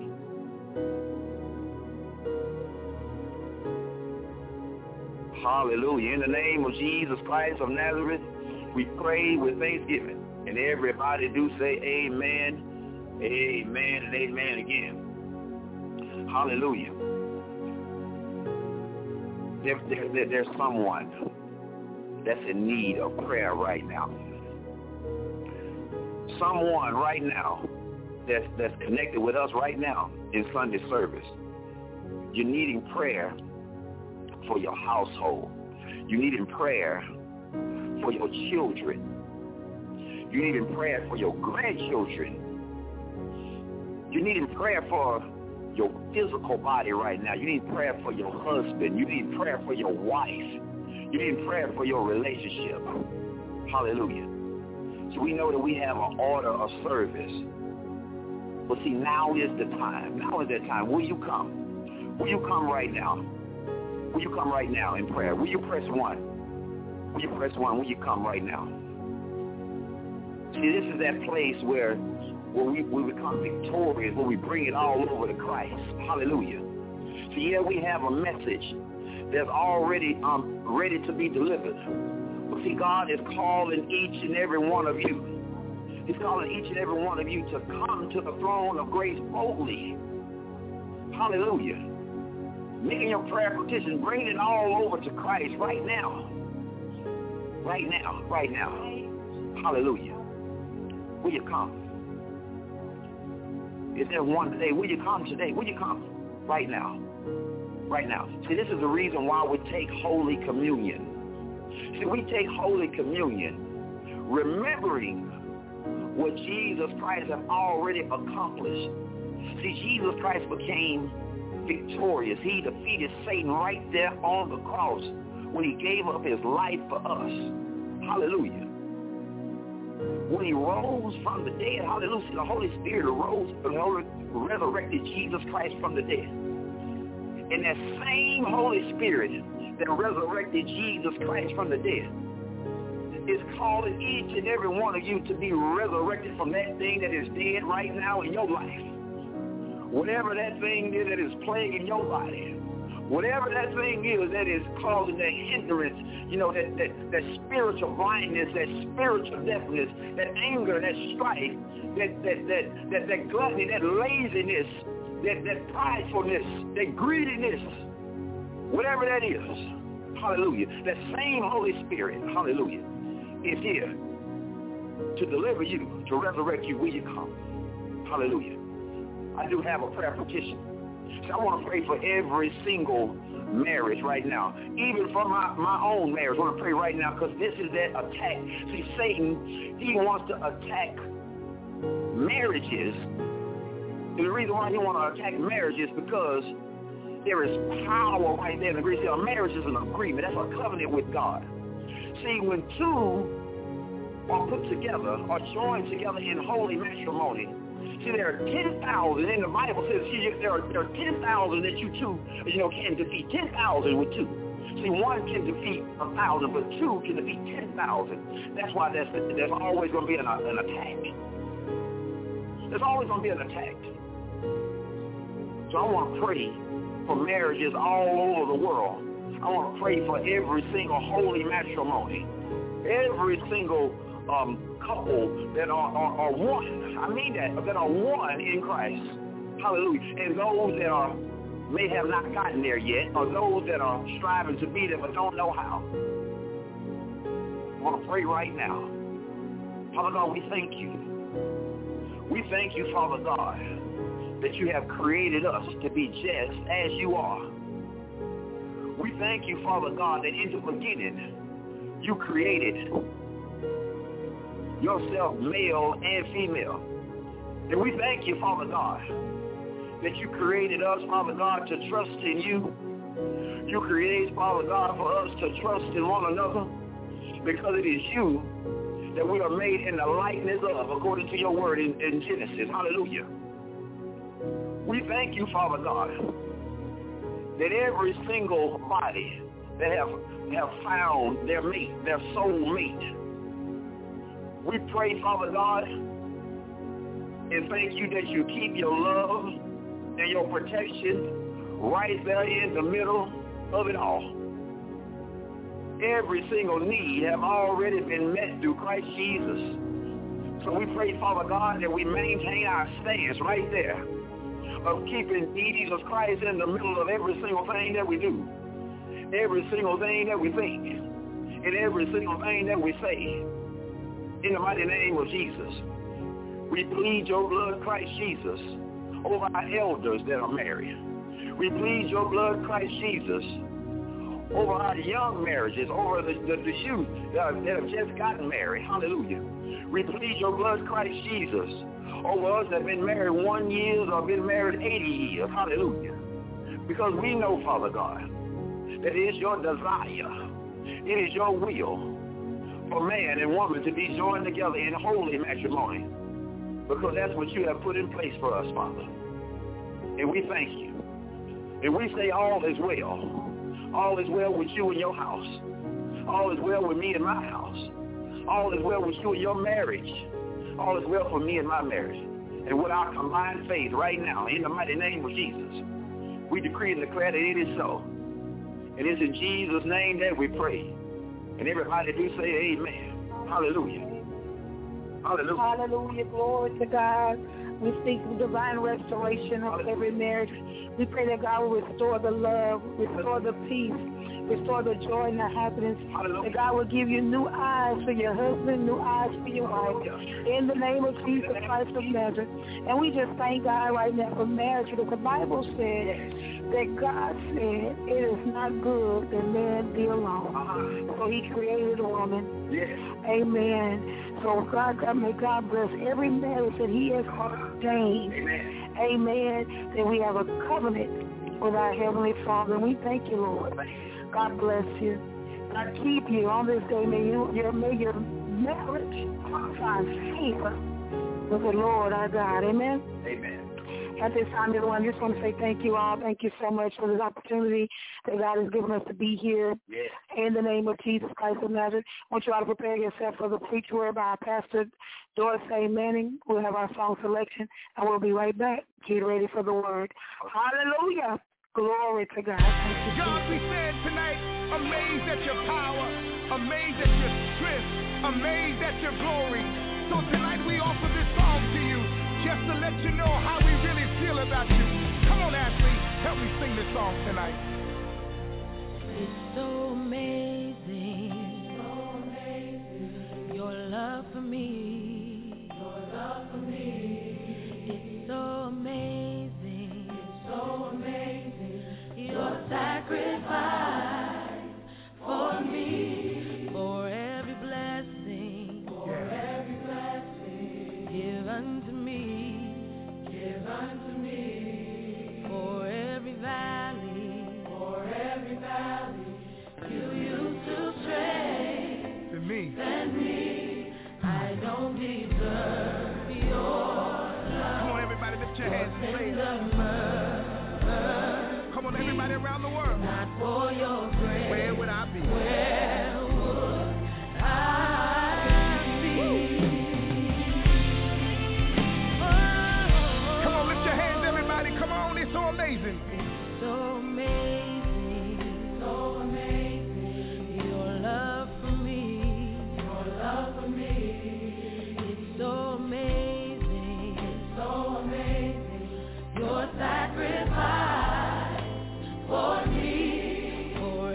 Hallelujah. In the name of Jesus Christ of Nazareth, we pray with thanksgiving. And everybody do say amen, amen, and amen again. Hallelujah. There, there, there, there's someone that's in need of prayer right now. Someone right now that's, that's connected with us right now in Sunday service. You're needing prayer for your household. You're needing prayer for your children. You're needing prayer for your grandchildren. You're needing prayer for your physical body right now. You need prayer for your husband. You need prayer for your wife. You need prayer for your relationship. Hallelujah. So we know that we have an order of service. But see, now is the time. Now is the time. Will you come? Will you come right now? Will you come right now in prayer? Will you press one? Will you press one? Will you come right now? See, this is that place where, where we, we become victorious, where we bring it all over to Christ. Hallelujah. So yeah, we have a message that's already um, ready to be delivered. But see, God is calling each and every one of you. He's calling each and every one of you to come to the throne of grace boldly. Hallelujah. Making your prayer petition, bringing it all over to Christ right now. Right now, right now. Hallelujah. Will you come? Is there one today? Will you come today? Will you come right now? Right now. See, this is the reason why we take Holy Communion. See, we take Holy Communion remembering what Jesus Christ has already accomplished. See, Jesus Christ became victorious. He defeated Satan right there on the cross when he gave up his life for us. Hallelujah. When he rose from the dead, hallelujah, the Holy Spirit arose and resurrected Jesus Christ from the dead. And that same Holy Spirit that resurrected Jesus Christ from the dead is calling each and every one of you to be resurrected from that thing that is dead right now in your life. Whatever that thing is that is plaguing your body, whatever that thing is that is causing that hindrance, you know, that, that, that spiritual blindness, that spiritual deafness, that anger, that strife, that that that that, that gluttony, that laziness, that, that pridefulness, that greediness, whatever that is, hallelujah, that same Holy Spirit, hallelujah, is here to deliver you, to resurrect you. Will you come? Hallelujah. I do have a prayer petition. So I want to pray for every single marriage right now, even for my, my own marriage. I want to pray right now because this is that attack. See, Satan, he wants to attack marriages. And the reason why he wants to attack marriages is because there is power right there in the Greek. See, a marriage is an agreement. That's a covenant with God. See, when two are put together or joined together in holy matrimony, see, there are ten thousand, and the Bible says, see, there are, there are ten thousand that you two, you know, can defeat. ten thousand with two. See, one can defeat a thousand, but two can defeat ten thousand. That's why there's, there's always going to be an, an attack. There's always going to be an attack. So I want to pray for marriages all over the world. I want to pray for every single holy matrimony, every single um, couple that are, are, are one. I mean that, that are one in Christ. Hallelujah. And those that are may have not gotten there yet, or those that are striving to be there but don't know how. I want to pray right now. Father God, we thank you. We thank you, Father God, that you have created us to be just as you are. We thank you, Father God, that in the beginning you created yourself, male and female. And we thank you, Father God, that you created us, Father God, to trust in you. You created, Father God, for us to trust in one another because it is you that we are made in the likeness of, according to your word in, in Genesis. Hallelujah. We thank you, Father God, that every single body that have, have found their mate, their soul mate, we pray, Father God, and thank you that you keep your love and your protection right there in the middle of it all. Every single need have already been met through Christ Jesus. So we pray, Father God, that we maintain our stance right there of keeping Jesus Christ in the middle of every single thing that we do, every single thing that we think, and every single thing that we say. In the mighty name of Jesus, we plead your blood, Christ Jesus, over our elders that are married. We plead your blood, Christ Jesus, over our young marriages, over the, the, the youth that, that have just gotten married. Hallelujah. We plead your blood, Christ Jesus, over us that have been married one year or been married eighty years. Hallelujah. Because we know, Father God, that it is your desire, it is your will for man and woman to be joined together in holy matrimony, because that's what you have put in place for us, Father. And we thank you. And we say all is well. All is well with you and your house. All is well with me and my house. All is well with you and your marriage. All is well for me and my marriage. And with our combined faith right now, in the mighty name of Jesus, we decree and declare that it is so. And it's in Jesus' name that we pray. And everybody do say amen. Hallelujah. Hallelujah. Hallelujah. Glory to God. We speak divine restoration of every marriage. We pray that God will restore the love, restore the peace, restore the joy and the happiness. Hallelujah. That God will give you new eyes for your husband, new eyes for your wife. In the name of Jesus Christ of Nazareth. And we just thank God right now for marriage, because the Bible said that God said it is not good that man be alone. Uh-huh. So he created a woman. Yes. Amen. So God, God, may God bless every marriage that he has ordained. Amen. Amen. That we have a covenant with our Heavenly Father. And we thank you, Lord. God bless you. God keep you on this day. May, you, your, may your marriage find favor with the Lord our God. Amen. Amen. At this time, everyone, I just want to say thank you all. Thank you so much for this opportunity that God has given us to be here. Yeah. In the name of Jesus Christ of Nazareth, I want you all to prepare yourself for the preach word by our pastor, Doris A. Manning. We'll have our song selection, and we'll be right back. Get ready for the word. Hallelujah. Glory to God. Thank you, God, we stand tonight amazed at your power, amazed at your strength, amazed at your glory. So tonight we offer this song to you, just to let you know how we really feel about you. Come on, Ashley, help me sing this song tonight. It's so amazing, so amazing, your love for me, your love for me. It's so amazing, it's so amazing, your sacrifice for me, for every blessing, for every blessing, give unto me, give unto me, for every valley, for every valley, you used to strengthen me, and me, I don't deserve your love. Come on, everybody, lift your hands and say it. Mercy, come on, everybody around the world. Not for your grace, where would I be? Where would I be? Oh, come on, lift your hands, everybody. Come on, it's so amazing. It's so amazing, so amazing. Your love for me, your love for me. It's so amazing, it's so amazing. Your sacrifice for me, for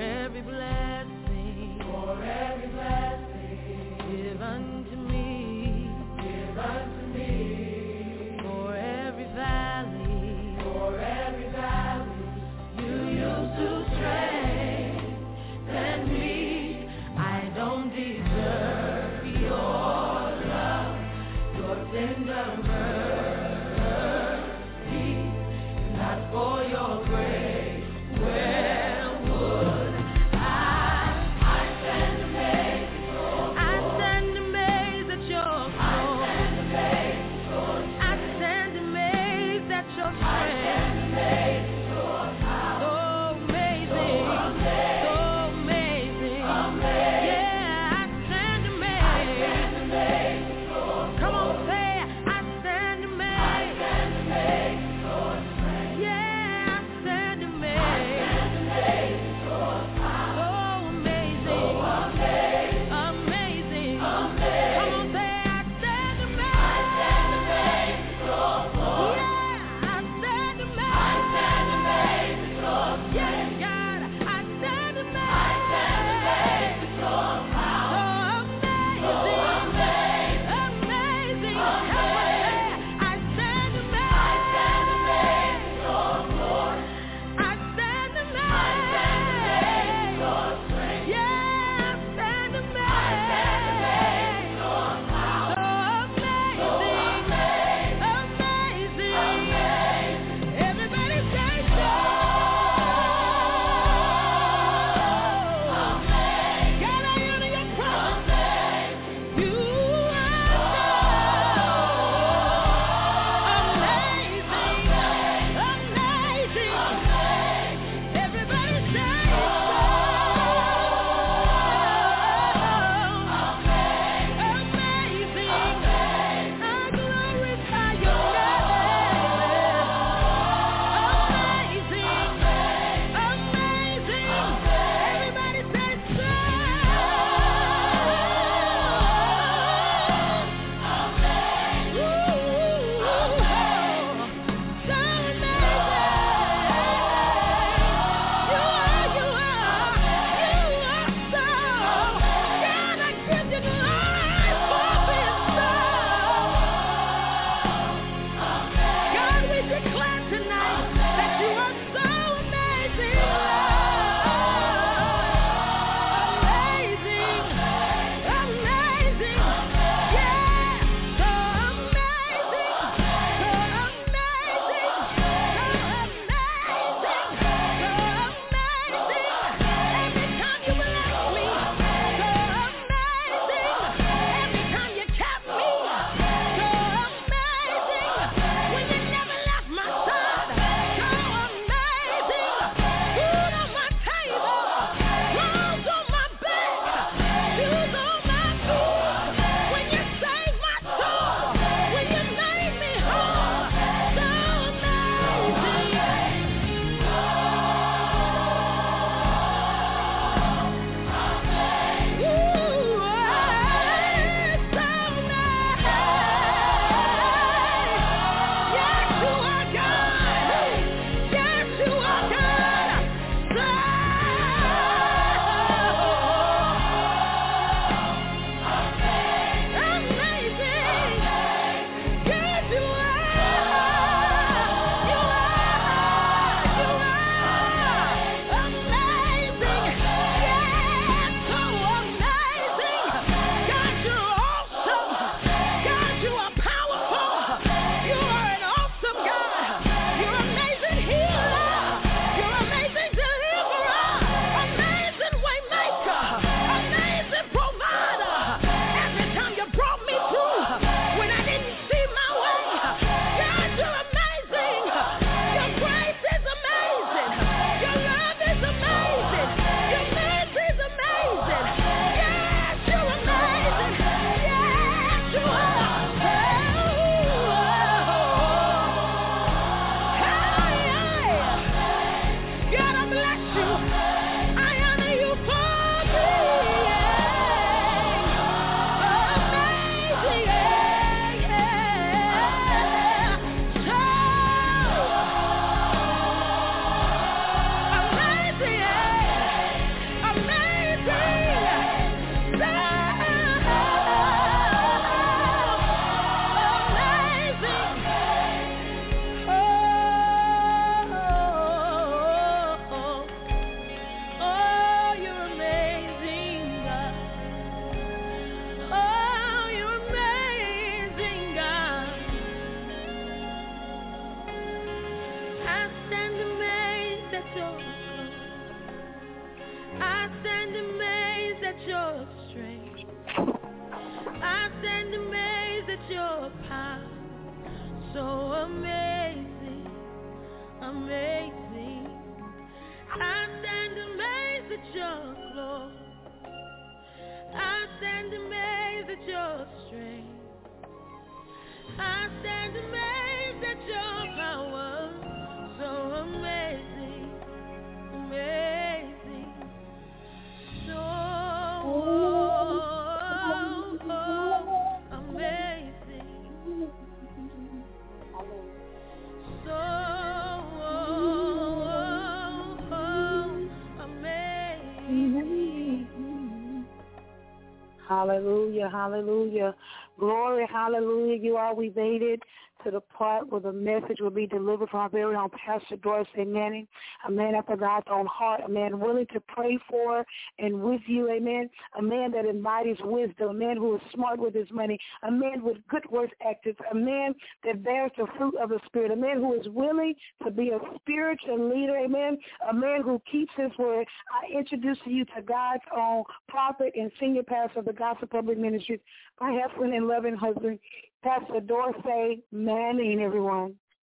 Hallelujah, hallelujah. Glory, hallelujah. You all, we made it to the part where the message will be delivered from our very own Pastor Dorsey Manning, a man after God's own heart, a man willing to pray for and with you, amen, a man that embodies wisdom, a man who is smart with his money, a man with good work ethics, a man that bears the fruit of the Spirit, a man who is willing to be a spiritual leader, amen, a man who keeps his word. I introduce to you to God's own prophet and senior pastor of the Gospel Public Ministries, my husband and loving husband, Pastor Dorsey Manning, everyone.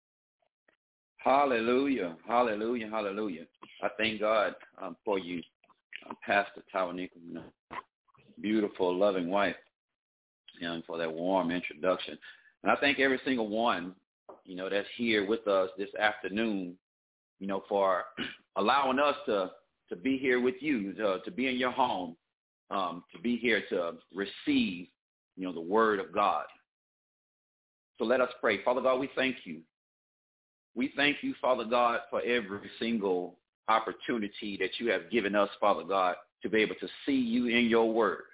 Hallelujah, hallelujah, hallelujah. I thank God um, for you, um, Pastor Tawanika, beautiful, loving wife, and for that warm introduction. And I thank every single one, you know, that's here with us this afternoon, you know, for allowing us to, to be here with you, to, to be in your home, um, to be here to receive, you know, the word of God. So let us pray. Father God, we thank you. We thank you, Father God, for every single opportunity that you have given us, Father God, to be able to see you in your word.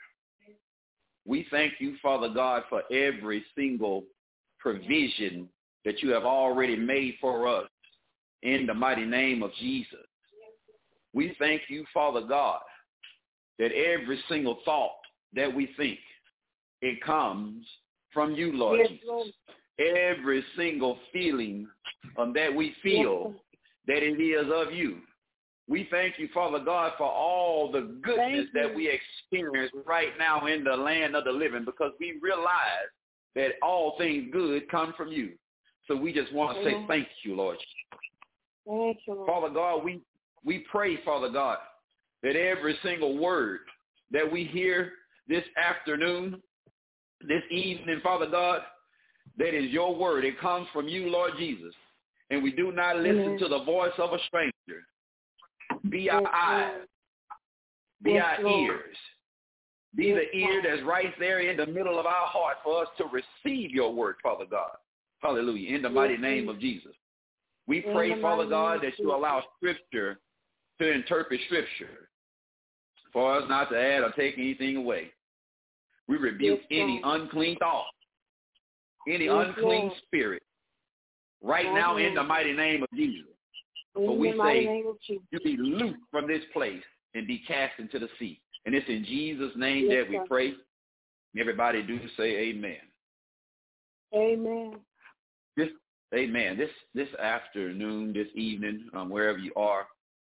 We thank you, Father God, for every single provision that you have already made for us in the mighty name of Jesus. We thank you, Father God, that every single thought that we think, it comes from you, Lord yes, Jesus. Lord. Every single feeling um, that we feel, yes, that it is of you. We thank you, Father God, for all the goodness that we experience right now in the land of the living, because we realize that all things good come from you. So we just want to say thank you, Lord. Thank you, Lord. Father God, we, we pray, Father God, that every single word that we hear this afternoon, this evening, Father God, that is your word. It comes from you, Lord Jesus. And we do not listen Amen. To the voice of a stranger. Be yes, our eyes. Lord. Be yes, our Lord. Ears. Be yes, the ear that's right there in the middle of our heart for us to receive your word, Father God. Hallelujah. In the yes, mighty name of Jesus. We pray, in Father God, that you allow Scripture to interpret Scripture for us not to add or take anything away. We rebuke yes, any unclean thought, any yes, unclean Lord. Spirit, right yes, now Lord. In the mighty name of Jesus. In so we say, you be loosed from this place and be cast into the sea. And it's in Jesus' name yes, that we God. Pray. Everybody do say amen. Amen. This, amen. This this afternoon, this evening, um, wherever you are,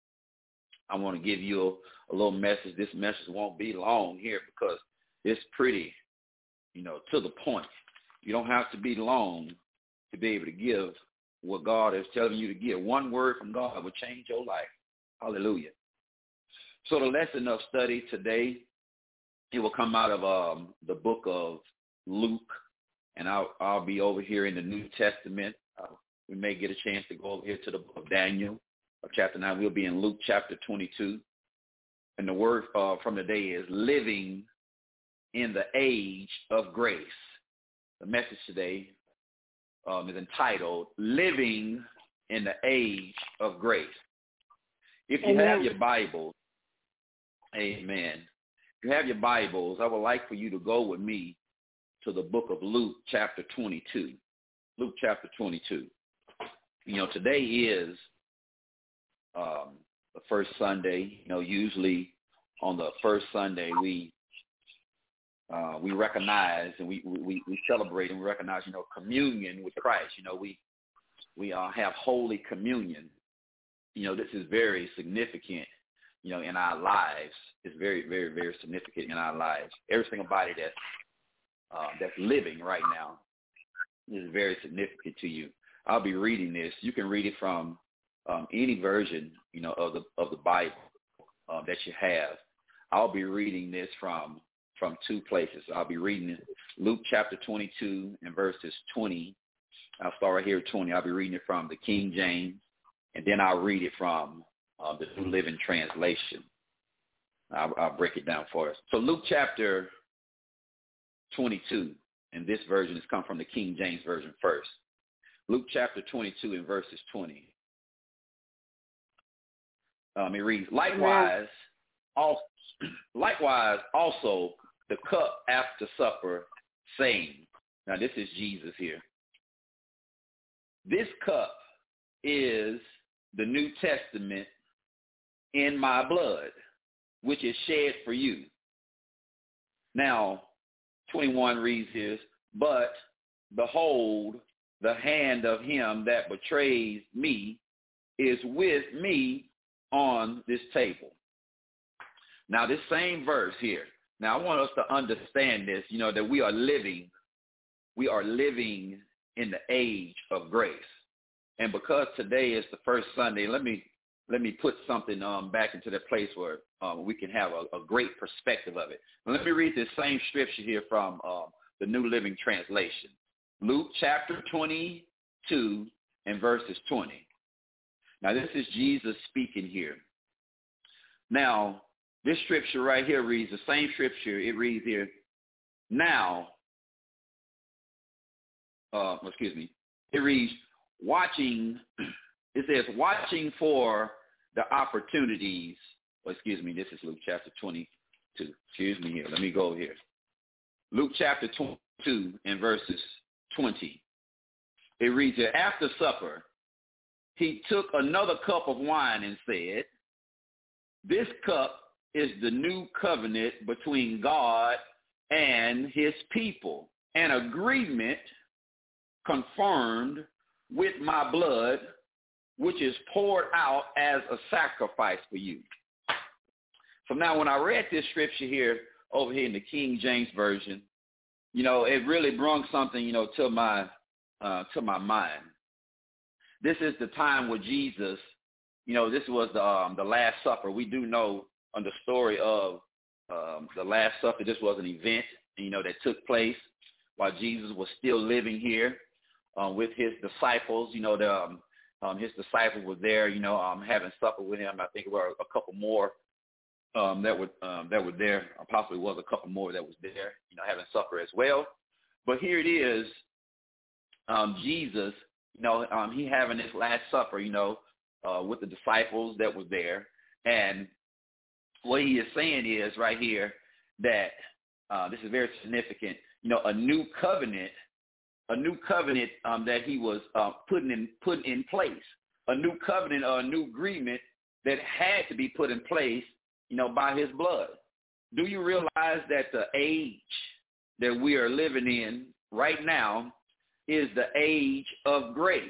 I want to give you a, a little message. This message won't be long here because it's pretty, you know, to the point. You don't have to be long to be able to give what God is telling you to give. One word from God will change your life. Hallelujah. So the lesson of study today, it will come out of um, the book of Luke, and I'll, I'll be over here in the New Testament. Uh, we may get a chance to go over here to the book of Daniel, of chapter nine. We'll be in Luke chapter twenty-two. And the word uh, from the day is living in the age of grace. The message today um, is entitled Living in the Age of Grace. If you amen. Have your Bibles, amen. If you have your Bibles, I would like for you to go with me to the book of Luke chapter twenty-two. Luke chapter twenty-two. You know, today is um, the first Sunday. You know, usually on the first Sunday we Uh, we recognize and we, we, we celebrate and we recognize, you know, communion with Christ. You know, we we uh, have Holy Communion. You know, this is very significant, you know, in our lives. It's very, very, very significant in our lives. Every single body that's, uh, that's living right now is very significant to you. I'll be reading this. You can read it from um, any version, you know, of the of the Bible uh, that you have. I'll be reading this from from two places. I'll be reading Luke chapter twenty-two and verses twenty. I'll start right here at twenty. I'll be reading it from the King James, and then I'll read it from uh, the New Living Translation. I'll, I'll break it down for us. So Luke chapter twenty-two, and this version has come from the King James Version first. Luke chapter twenty-two and verses twenty. Um, it reads, likewise, also, likewise also the cup after supper, saying, now this is Jesus here. This cup is the New Testament in my blood, which is shed for you. Now, twenty-one reads this, but behold, the hand of him that betrays me is with me on this table. Now, this same verse here. Now, I want us to understand this, you know, that we are living, we are living in the age of grace. And because today is the first Sunday, let me let me put something um, back into that place where um, we can have a, a great perspective of it. Now, let me read this same scripture here from uh, the New Living Translation. Luke chapter twenty-two and verses twenty. Now, this is Jesus speaking here. Now, this scripture right here reads, the same scripture, it reads here, now, uh, excuse me, it reads, watching, it says, watching for the opportunities, oh, excuse me, this is Luke chapter twenty-two, excuse me here, let me go here. Luke chapter twenty-two and verses twenty. It reads here, after supper, he took another cup of wine and said, this cup is the new covenant between God and his people, an agreement confirmed with my blood, which is poured out as a sacrifice for you. So now when I read this scripture here over here in the King James Version, you know, it really brought something, you know, to my uh, to my mind. This is the time where Jesus, you know, this was the, um, the Last Supper. We do know on the story of um, the Last Supper, this was an event, you know, that took place while Jesus was still living here uh, with his disciples. You know, the, um, um, his disciples were there, you know, um, having supper with him. I think there were a couple more um, that were um, that were there, or possibly was a couple more that was there, you know, having supper as well. But here it is, um, Jesus, you know, um, he having this Last Supper, you know, uh, with the disciples that was there. And what he is saying is right here that uh, this is very significant, you know, a new covenant, a new covenant um, that he was uh, putting in put in place, a new covenant or a new agreement that had to be put in place, you know, by his blood. Do you realize that the age that we are living in right now is the age of grace?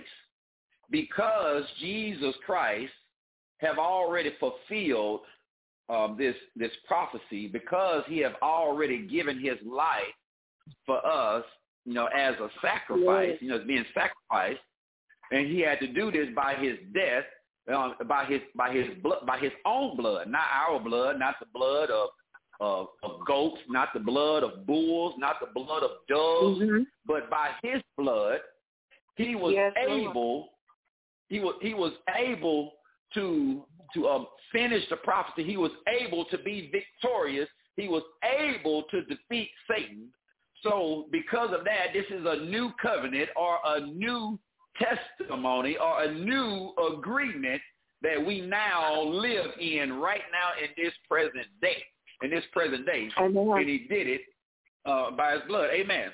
Because Jesus Christ have already fulfilled um, this this prophecy, because he have already given his life for us, you know, as a sacrifice, you know, it's being sacrificed, and he had to do this by his death, um, by his by his blood, by his own blood, not our blood, not the blood of of, of goats, not the blood of bulls, not the blood of doves, mm-hmm. but by his blood, he was yes, able. Lord. He was he was able to to um, finish the prophecy. He was able to be victorious. He was able to defeat Satan. So because of that, this is a new covenant or a new testimony or a new agreement that we now live in right now in this present day. In this present day, Amen. And he did it uh, by his blood. Amen.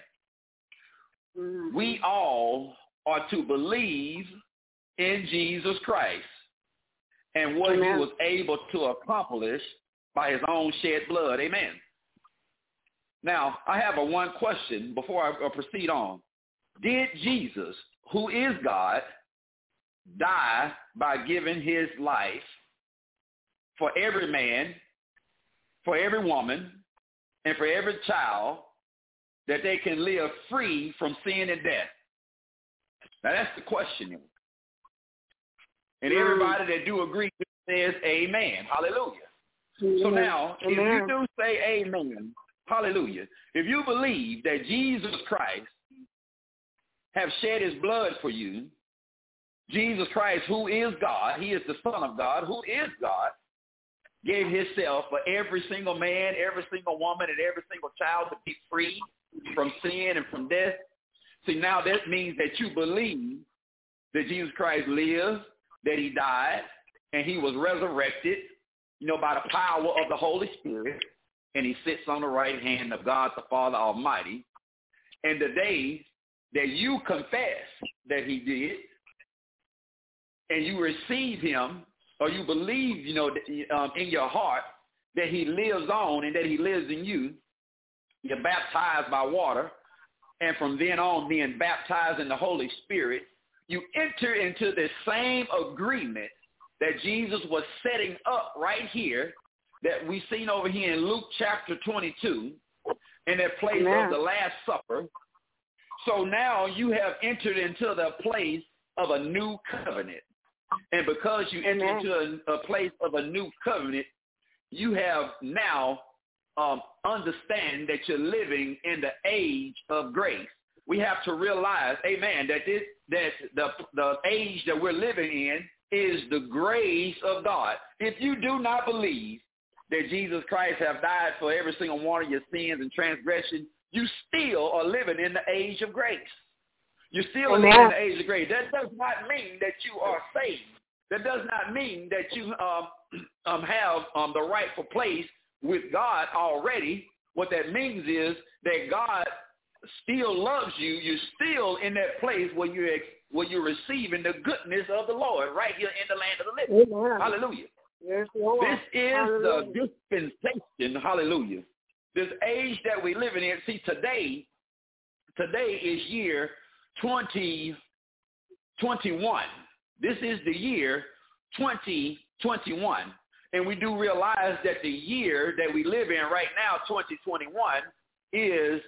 Mm-hmm. We all are to believe in Jesus Christ and what Amen. He was able to accomplish by his own shed blood. Amen. Now, I have a one question before I uh, proceed on. Did Jesus, who is God, die by giving his life for every man, for every woman, and for every child, that they can live free from sin and death? Now, that's the question. And everybody that do agree says amen. Hallelujah. Amen. So now, if amen. You do say amen, hallelujah, if you believe that Jesus Christ have shed his blood for you, Jesus Christ, who is God, he is the Son of God, who is God, gave himself for every single man, every single woman, and every single child to be free from sin and from death. See, now that means that you believe that Jesus Christ lives, that he died, and he was resurrected, you know, by the power of the Holy Spirit, and he sits on the right hand of God the Father Almighty. And the day that you confess that he did, and you receive him, or you believe, you know, um, in your heart that he lives on and that he lives in you, you're baptized by water, and from then on being baptized in the Holy Spirit, you enter into the same agreement that Jesus was setting up right here that we've seen over here in Luke chapter twenty-two, in that place Amen. Of the Last Supper. So now you have entered into the place of a new covenant. And because you enter Amen. Into a, a place of a new covenant, you have now um, understand that you're living in the age of grace. We have to realize, amen, that this that the the age that we're living in is the grace of God. If you do not believe that Jesus Christ have died for every single one of your sins and transgressions, you still are living in the age of grace. You're still Amen. Living in the age of grace. That does not mean that you are saved. That does not mean that you um, um, have um, the rightful place with God already. What that means is that God still loves you. You're still in that place where you're, where you're receiving the goodness of the Lord right here in the land of the living. Amen. Hallelujah. Yes, Lord. This is Hallelujah. the dispensation. Hallelujah. This age that we're living in. See, today, today is year twenty twenty-one. This is the year twenty twenty-one. And we do realize that the year that we live in right now, twenty twenty-one, is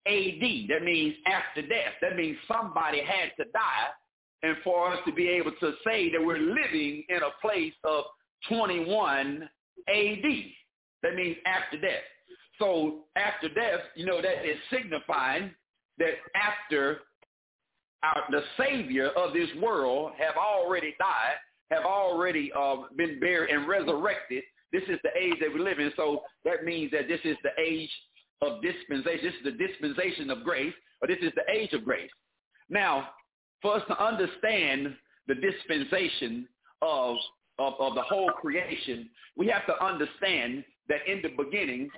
A D. That means after death. That means somebody had to die. And for us to be able to say that we're living in a place of twenty-one A D. That means after death. So after death, you know, that is signifying that after our, the Savior of this world have already died, have already uh, been buried and resurrected, this is the age that we live in. So that means that this is the age of dispensation. This is the dispensation of grace, or this is the age of grace. Now, for us to understand the dispensation of, of, of the whole creation, we have to understand that in the beginning,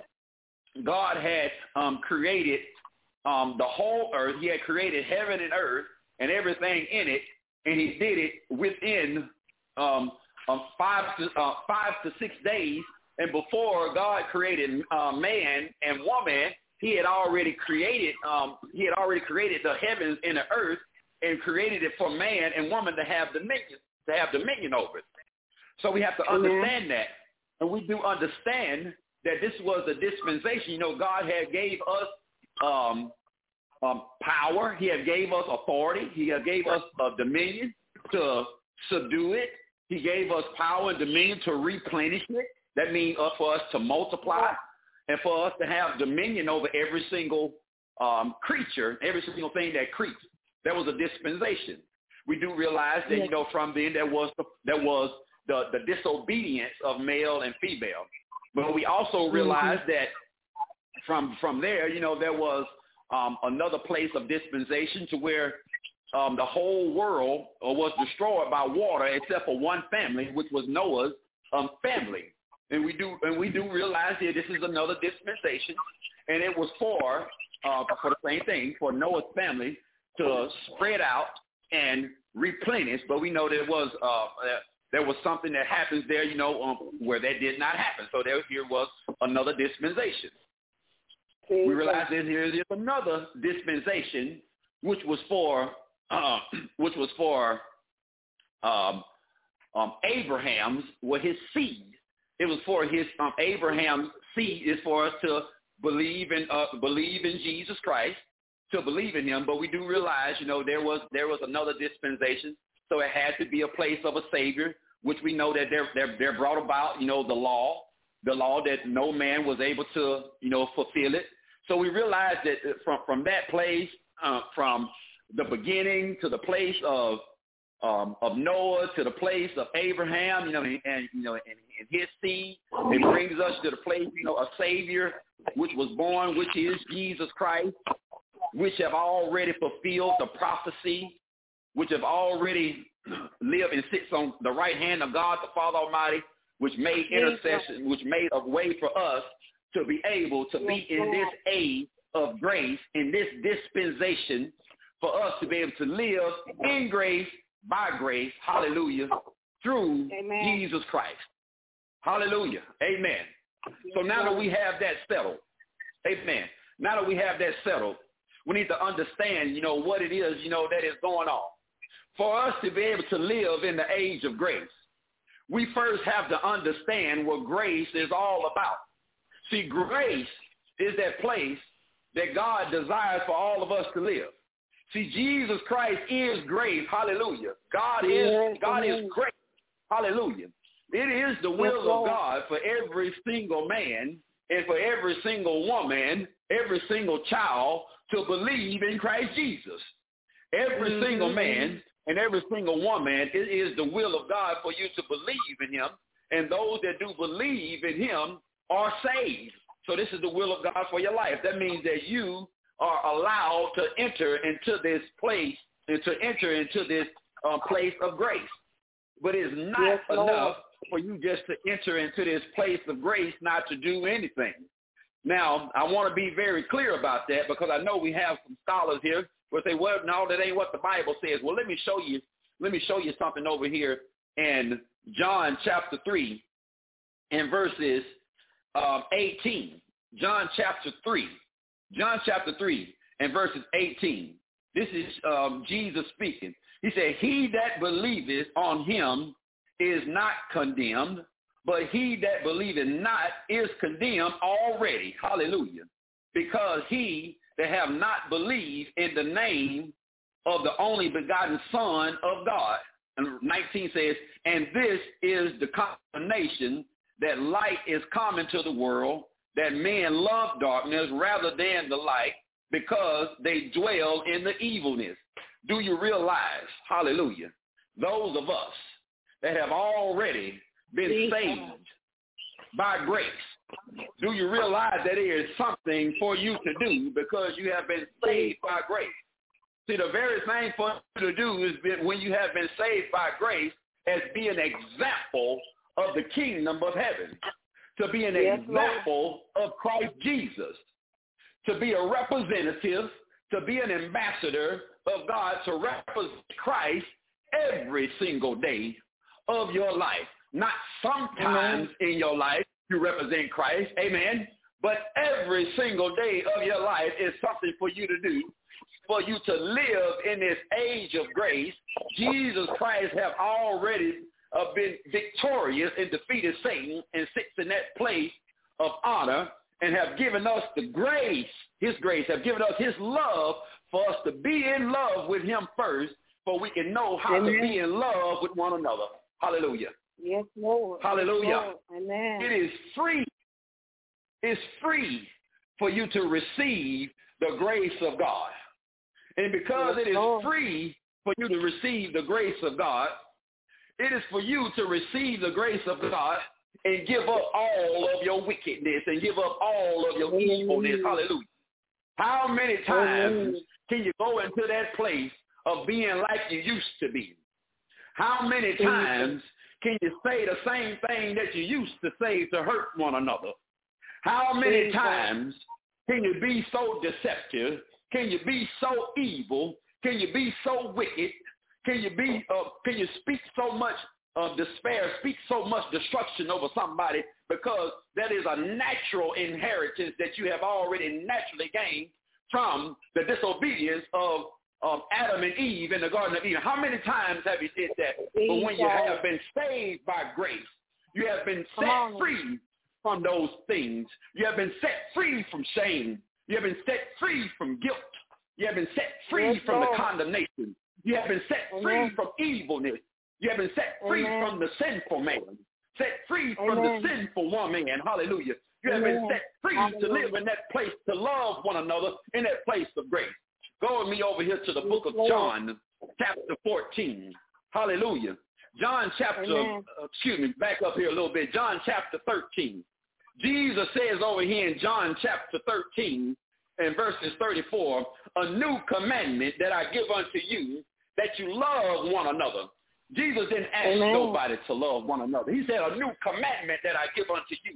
God had um, created um, the whole earth. He had created heaven and earth and everything in it, and he did it within um, um, five, to, uh, five to six days. And before God created uh, man and woman, he had already created um, he had already created the heavens and the earth and created it for man and woman to have dominion to have dominion over it. So we have to understand that, and we do understand that this was a dispensation. You know, God had gave us um, um, power. He had gave us authority. He had gave us uh, dominion to subdue it. He gave us power and dominion to replenish it. That means uh, for us to multiply and for us to have dominion over every single um, creature, every single thing that creeps. That was a dispensation. We do realize that, you know, from then there was the, there was the, the disobedience of male and female. But we also realize mm-hmm. that from from there, you know, there was um, another place of dispensation to where um, the whole world was destroyed by water except for one family, which was Noah's um, family. And we do and we do realize that this is another dispensation, and it was for uh, for the same thing, for Noah's family to spread out and replenish. But we know there was uh, there was something that happens there, you know, um, where that did not happen. So there here was another dispensation. We realize that here is another dispensation, which was for uh, which was for um, um, Abraham's, well, his seed. It was for his um, Abraham's seed is for us to believe in uh, believe in Jesus Christ, to believe in him. But we do realize, you know, there was there was another dispensation. So it had to be a place of a Savior, which we know that they're, they're, they're brought about, you know, the law, the law that no man was able to, you know, fulfill it. So we realize that from, from that place, uh, from the beginning to the place of um, of Noah to the place of Abraham, you know, and, and you know, and, and his seed, it brings us to the place, you know, a Savior, which was born, which is Jesus Christ, which have already fulfilled the prophecy, which have already lived and sits on the right hand of God, the Father Almighty, which made intercession, which made a way for us to be able to be in this age of grace, in this dispensation, for us to be able to live in grace, by grace, hallelujah, through Amen. Jesus Christ. Hallelujah. Amen. So now that we have that settled, amen, now that we have that settled, we need to understand, you know, what it is, you know, that is going on. For us to be able to live in the age of grace, we first have to understand what grace is all about. See, grace is that place that God desires for all of us to live. See, Jesus Christ is grace. Hallelujah. God is, God is grace. Hallelujah. It is the will of God for every single man and for every single woman, every single child to believe in Christ Jesus. Every mm-hmm. single man and every single woman, it is the will of God for you to believe in him. And those that do believe in him are saved. So this is the will of God for your life. That means that you are allowed to enter into this place and to enter into this uh, place of grace. But it's not yes, enough for you just to enter into this place of grace, not to do anything. Now, I want to be very clear about that, because I know we have some scholars here who say, well, no, that ain't what the Bible says. Well, let me show you, let me show you something over here in John chapter three and verses um, eighteen. John chapter three. John chapter three and verses eighteen. This is um, Jesus speaking. He said, he that believeth on him is not condemned, but he that believeth not is condemned already. Hallelujah. Because he that have not believed in the name of the only begotten Son of God. And nineteen says, and this is the condemnation, that light is common to the world, that men love darkness rather than the light, because they dwell in the evilness. Do you realize, hallelujah, those of us that have already been saved by grace, do you realize that there is something for you to do because you have been saved by grace? See, the very thing for you to do is been, when you have been saved by grace, as be an example of the kingdom of heaven, to be an yes, example Lord. Of Christ Jesus, to be a representative, to be an ambassador of God, to represent Christ every single day of your life. Not sometimes Amen. In your life you represent Christ, amen, but every single day of your life is something for you to do, for you to live in this age of grace. Jesus Christ have already uh, been victorious and defeated Satan and sits in that place of honor, and have given us the grace, his grace, have given us his love for us to be in love with him first, for we can know how Amen. To be in love with one another. Hallelujah. Yes, Lord. Hallelujah. Yes, Lord. Amen. It is free. It's free for you to receive the grace of God. And because yes, it is Lord. Free for you to receive the grace of God, it is for you to receive the grace of God and give up all of your wickedness and give up all of your evilness. Hallelujah. How many times can you go into that place of being like you used to be? How many times can you say the same thing that you used to say to hurt one another? How many times can you be so deceptive? Can you be so evil? Can you be so wicked? Can you be? Uh, can you speak so much of despair, speak so much destruction over somebody, because that is a natural inheritance that you have already naturally gained from the disobedience of, of Adam and Eve in the Garden of Eden? How many times have you said that? But when you have been saved by grace, you have been set free from those things. You have been set free from shame. You have been set free from guilt. You have been set free yes, from Lord. The condemnation. You have been set free Amen. From evilness. You have been set free Amen. From the sinful man, set free from Amen. The sinful woman. Hallelujah. You have Amen. Been set free Hallelujah. To live in that place, to love one another in that place of grace. Go with me over here to the book of John, chapter fourteen. Hallelujah. John chapter, uh, excuse me, back up here a little bit. John chapter thirteen. Jesus says over here in John chapter thirteen and verses thirty-four, a new commandment that I give unto you, that you love one another. Jesus didn't ask Amen. Nobody to love one another. He said, a new commandment that I give unto you,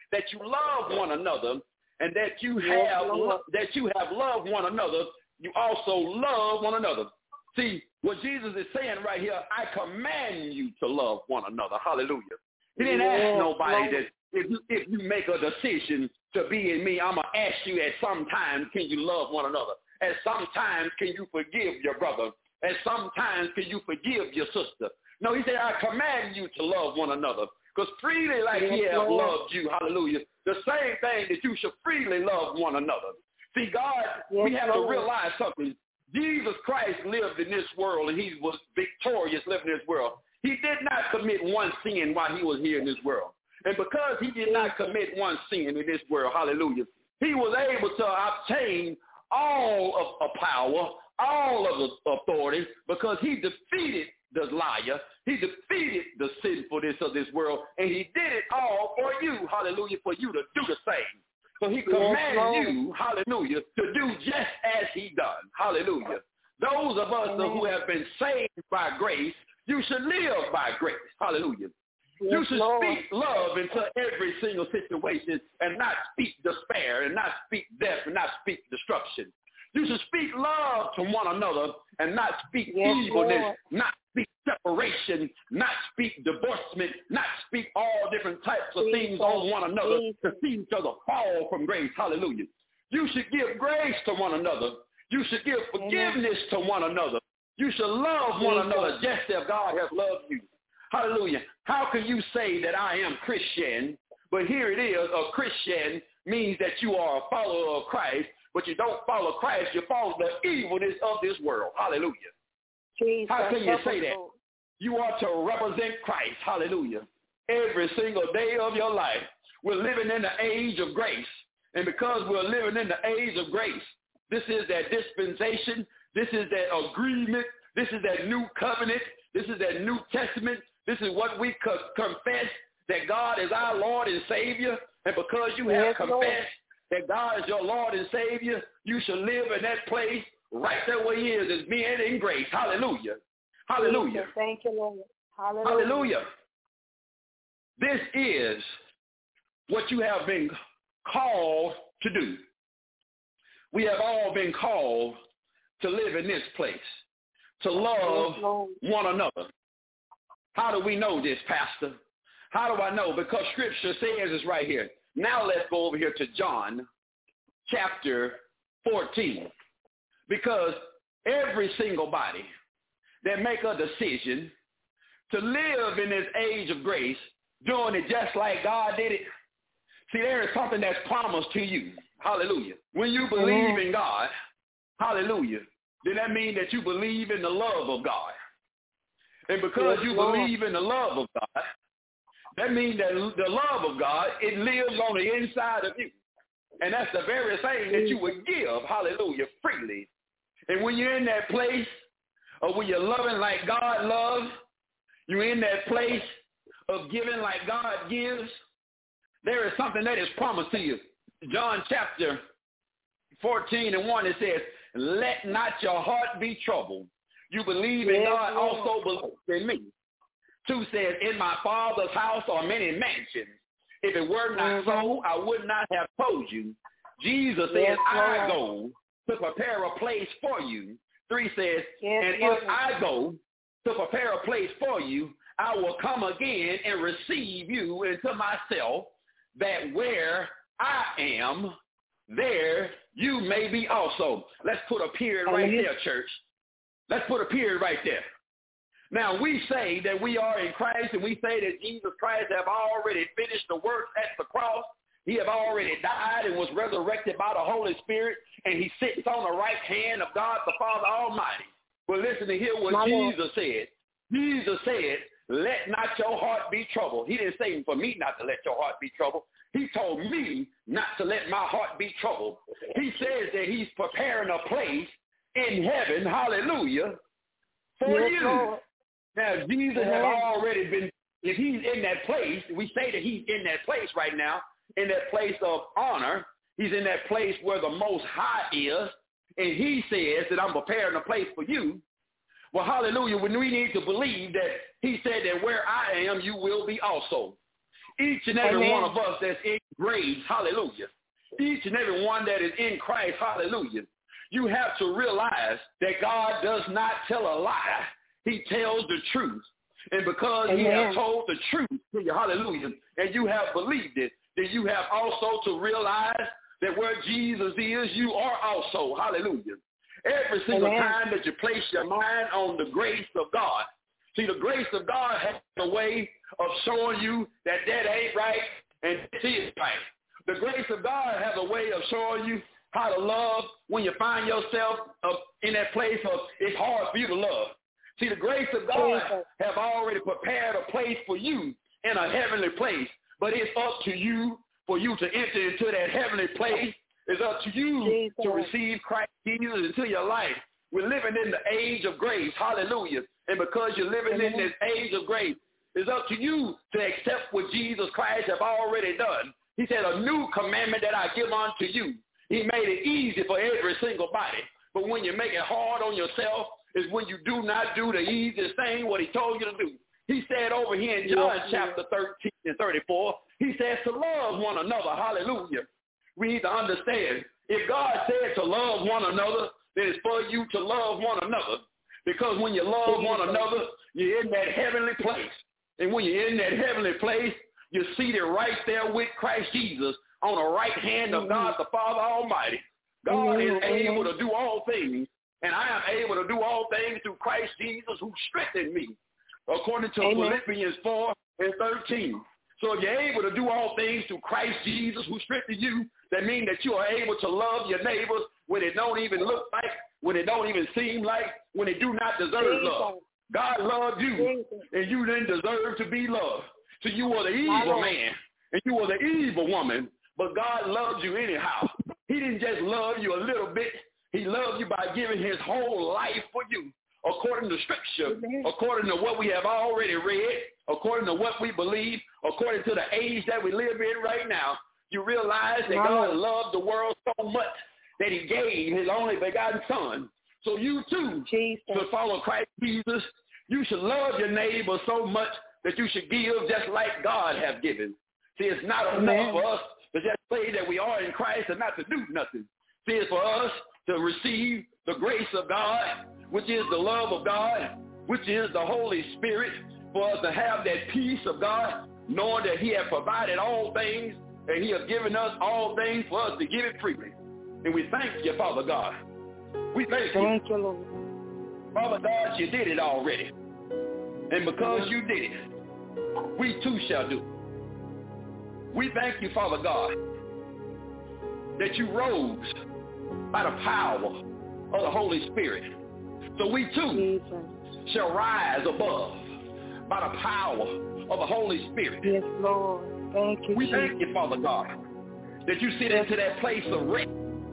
that you love one another, and that you have lo- that you have loved one another, you also love one another. See, what Jesus is saying right here, I command you to love one another. Hallelujah. He didn't ask nobody that if you, if you make a decision to be in me, I'm going to ask you at some time, can you love one another? At some times, can you forgive your brother? At some times, can you forgive your sister? No, he said, I command you to love one another. Because freely like he has loved you, hallelujah, the same thing that you should freely love one another. See, God, yes, we have Lord. to realize something. Jesus Christ lived in this world, and he was victorious living in this world. He did not commit one sin while he was here in this world. And because he did not commit one sin in this world, hallelujah, he was able to obtain all of, of power, all of the authority, because he defeated the liar. He defeated the sinfulness of this world, and he did it all for you, hallelujah, for you to do the same. So he commands you, hallelujah, to do just as he done, hallelujah. Those of us Amen. who have been saved by grace, you should live by grace, hallelujah. Yes, you should Lord. speak love into every single situation and not speak despair and not speak death and not speak destruction. You should speak love to one another and not speak yes, evilness, Lord. not speak separation, not speak divorcement, not speak all different types of Jesus, things on one another Jesus. to see each other fall from grace. Hallelujah. You should give grace to one another. You should give forgiveness Amen. to one another. You should love one Jesus. another just as God has loved you. Hallelujah. How can you say that I am Christian, but here it is, a Christian means that you are a follower of Christ, but you don't follow Christ, you follow the evilness of this world. Hallelujah. Jesus, How can you say that? You are to represent Christ. Hallelujah. Every single day of your life. We're living in the age of grace. And because we're living in the age of grace, this is that dispensation. This is that agreement. This is that new covenant. This is that New Testament. This is what we co- confess, that God is our Lord and Savior. And because you have yes, confessed Lord. that God is your Lord and Savior, you should live in that place right there where he is, as being in grace. Hallelujah. Hallelujah. Thank you, Lord. Hallelujah. Hallelujah. This is what you have been called to do. We have all been called to live in this place, to love one another. How do we know this, Pastor? How do I know? Because Scripture says it's right here. Now let's go over here to John chapter fourteen. Because every single body that make a decision to live in this age of grace, doing it just like God did it, see, there is something that's promised to you. Hallelujah. When you believe mm-hmm. in God, hallelujah, then that means that you believe in the love of God. And because yes, you Lord. believe in the love of God, that means that the love of God, it lives on the inside of you. And that's the very thing that you would give, hallelujah, freely. And when you're in that place, or when you're loving like God loves, you're in that place of giving like God gives, there is something that is promised to you. John chapter fourteen and one, it says, let not your heart be troubled. You believe in God, also believe in me. Two says, in my Father's house are many mansions. If it were not so, I would not have told you. Jesus says, I go to prepare a place for you. Three says, and if I go to prepare a place for you, I will come again and receive you into myself, that where I am, there you may be also. Let's put a period right there, church. Let's put a period right there. Now, we say that we are in Christ, and we say that Jesus Christ have already finished the work at the cross. He have already died and was resurrected by the Holy Spirit, and he sits on the right hand of God the Father Almighty. But listen to hear what My Jesus Lord. said. Jesus said, let not your heart be troubled. He didn't say for me not to let your heart be troubled. He told me not to let my heart be troubled. He says that he's preparing a place in heaven, hallelujah, for yes, you. Lord. Now, Jesus has already been, if he's in that place, we say that he's in that place right now, in that place of honor. He's in that place where the Most High is, and he says that I'm preparing a place for you. Well, hallelujah, when we need to believe that he said that where I am, you will be also. Each and every Amen. one of us that's in grace, hallelujah. Each and every one that is in Christ, hallelujah. You have to realize that God does not tell a lie. He tells the truth. And because Amen. he has told the truth to you, hallelujah, and you have believed it, then you have also to realize that where Jesus is, you are also, hallelujah. Every single Amen. time that you place your mind on the grace of God. See, the grace of God has a way of showing you that that ain't right and this is right. The grace of God has a way of showing you how to love when you find yourself uh, in that place of it's hard for you to love. See, the grace of God Jesus. have already prepared a place for you in a heavenly place, but it's up to you for you to enter into that heavenly place. It's up to you Jesus. to receive Christ Jesus into your life. We're living in the age of grace. Hallelujah. And because you're living Amen. in this age of grace, it's up to you to accept what Jesus Christ have already done. He said, a new commandment that I give unto you. He made it easy for every single body. But when you make it hard on yourself is when you do not do the easiest thing, what he told you to do. He said over here in John yes, chapter thirteen and thirty-four, he says to love one another. Hallelujah. We need to understand, if God said to love one another, then it's for you to love one another. Because when you love one another, you're in that heavenly place. And when you're in that heavenly place, you're seated right there with Christ Jesus on the right hand of God the Father Almighty. God is able to do all things, and I am able to do all things through Christ Jesus who strengthened me, according to Amen. Philippians four and thirteen. So if you're able to do all things through Christ Jesus who strengthened you, that means that you are able to love your neighbors when it don't even look like, when it don't even seem like, when they do not deserve Jesus. love. God loved you, Jesus. and you didn't deserve to be loved. So you were the evil man, and you were the evil woman, but God loved you anyhow. He didn't just love you a little bit. He loved you by giving his whole life for you, according to Scripture, Amen. according to what we have already read, according to what we believe, according to the age that we live in right now. You realize that God loved the world so much that he gave his only begotten son. So you too Jesus. should follow Christ Jesus. You should love your neighbor so much that you should give just like God has given. See, it's not Amen. enough for us to just say that we are in Christ and not to do nothing. See, it's for us to receive the grace of God, which is the love of God, which is the Holy Spirit, for us to have that peace of God, knowing that he has provided all things and he has given us all things for us to give it freely. And we thank you, Father God. We thank you. Thank you, Lord. Father God, you did it already. And because you did it, we too shall do. We thank you, Father God, that you rose by the power of the Holy Spirit. So we too Jesus. shall rise above by the power of the Holy Spirit. Yes, Lord. Thank you, We Jesus. thank you, Father God, that you sit into that place of rest.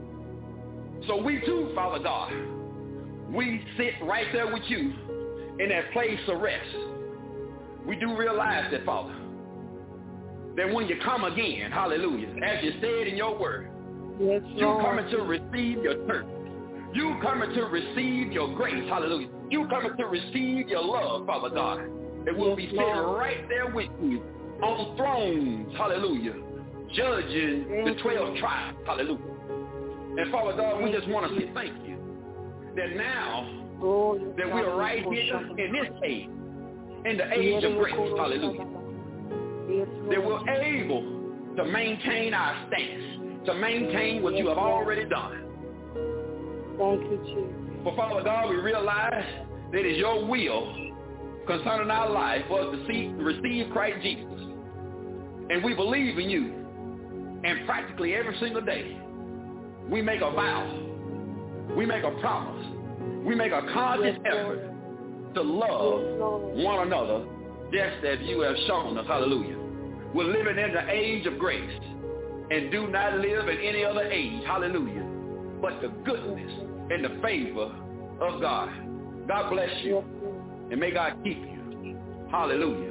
So we too, Father God, we sit right there with you in that place of rest. We do realize that, Father, that when you come again, hallelujah, as you said in your word, yes, you Lord. coming to receive your church. You coming to receive your grace, hallelujah. You coming to receive your love, Father God. And we'll Yes, be sitting Lord. right there with you on thrones, hallelujah, judging Yes, the twelve Lord. tribes, hallelujah. And Father God, we Thank just you, want to say Jesus. thank you that now Oh, yes, that we are Lord. right here in this age, in the age of grace, hallelujah, Yes, that Lord. we're able to maintain our stance, to maintain what you have already done. Thank you, Jesus. For Father God, we realize that it is your will concerning our life for us to see, receive Christ Jesus. And we believe in you. And practically every single day, we make a vow. We make a promise. We make a conscious Yes, effort to love Yes, Lord. one another just as you have shown us. Hallelujah. We're living in the age of grace and do not live in any other age. Hallelujah. But the goodness and the favor of God. God bless you. Yes, Lord. And may God keep you. Hallelujah.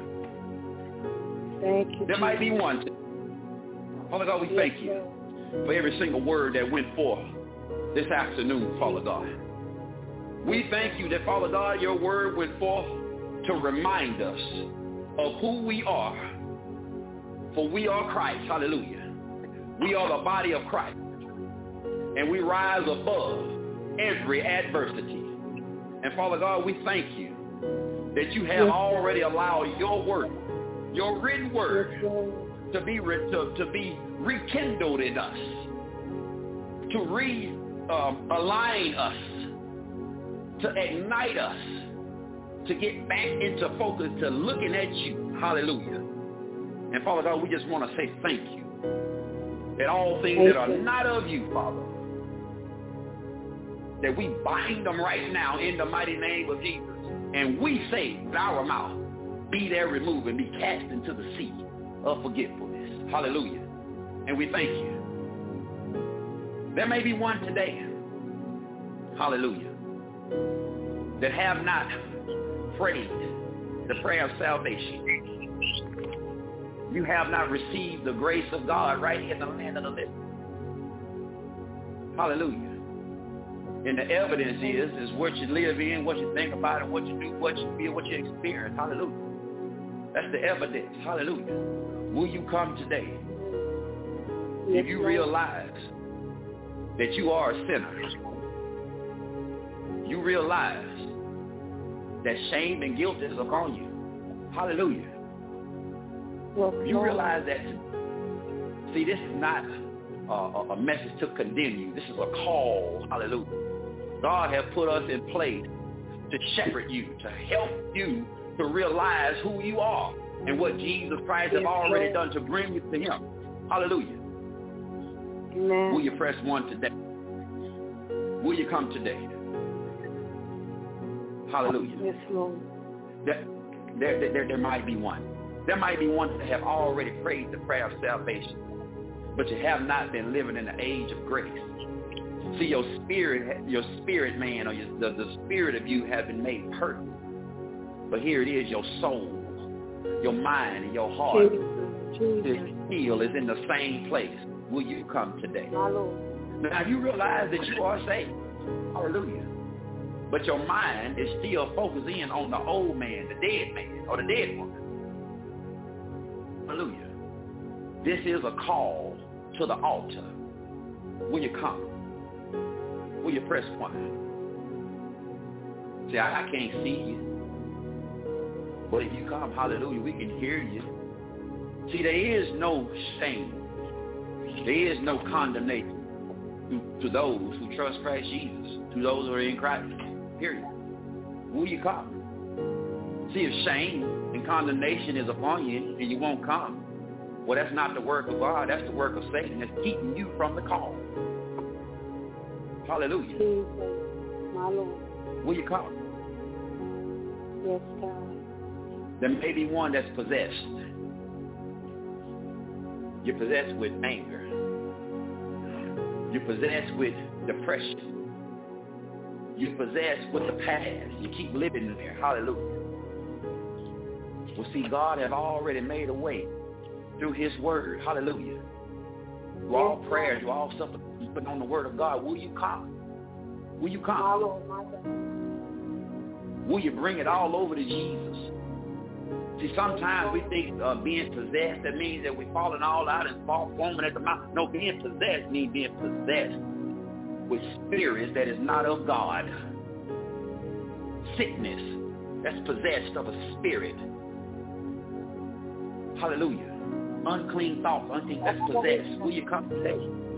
Thank you, There might be Jesus. one. Father God, we Yes, thank you Lord. for every single word that went forth this afternoon, Father God. We thank you that, Father God, your word went forth to remind us of who we are. For we are Christ. Hallelujah. We are the body of Christ. And we rise above every adversity. And Father God, we thank you that you have already allowed your word, your written word, to be re- to, to be rekindled in us, to realign um, us, to ignite us, to get back into focus, to looking at you. Hallelujah. And Father God, we just want to say thank you that all things that are not of you, Father, that we bind them right now in the mighty name of Jesus. And we say with our mouth, be there removed and be cast into the sea of forgetfulness. Hallelujah. And we thank you. There may be one today, hallelujah, that have not prayed the prayer of salvation. You have not received the grace of God right here in the land of the living. Hallelujah. And the evidence is, is what you live in, what you think about, and what you do, what you feel, what you experience. Hallelujah. That's the evidence. Hallelujah. Will you come today? If you realize that you are a sinner, you realize that shame and guilt is upon you. Hallelujah. You realize that, see, this is not uh, a message to condemn you. This is a call. Hallelujah. God has put us in place to shepherd you, to help you to realize who you are and what Jesus Christ has already done to bring you to him. Hallelujah. Amen. Will you press one today? Will you come today? Hallelujah. Yes, Lord. There, there, there, there might be one. There might be ones that have already prayed the prayer of salvation, but you have not been living in the age of grace. See, your spirit, your spirit man, or your, the, the spirit of you have been made perfect. But here it is, your soul, your mind, and your heart is still is in the same place. Will you come today? Now, you realize that you are saved. Hallelujah. But your mind is still focused in on the old man, the dead man, or the dead woman. Hallelujah. This is a call to the altar. Will you come? Will you press one? See, I, I can't see you. But if you come, hallelujah, we can hear you. See, there is no shame. There is no condemnation to, to those who trust Christ Jesus, to those who are in Christ. Period. Will you come? See, if shame and condemnation is upon you and you won't come, well, that's not the work of God. That's the work of Satan. That's keeping you from the call. Hallelujah. Jesus, my Lord. Will you come? Yes, God. There may be one that's possessed. You're possessed with anger. You're possessed with depression. You're possessed with the past. You keep living there. Hallelujah. Well, see, God has already made a way through his word. Hallelujah. Through all prayers, through all stuff putting on the word of God. Will you come? Will you come? My Lord, my God. Will you bring it all over to Jesus? See, sometimes we think uh, being possessed, that means that we're falling all out and fall foaming at the mouth. No, being possessed means being possessed with spirits that is not of God. Sickness, that's possessed of a spirit. Hallelujah. Unclean thoughts, unclean, that's possessed. Will you come today?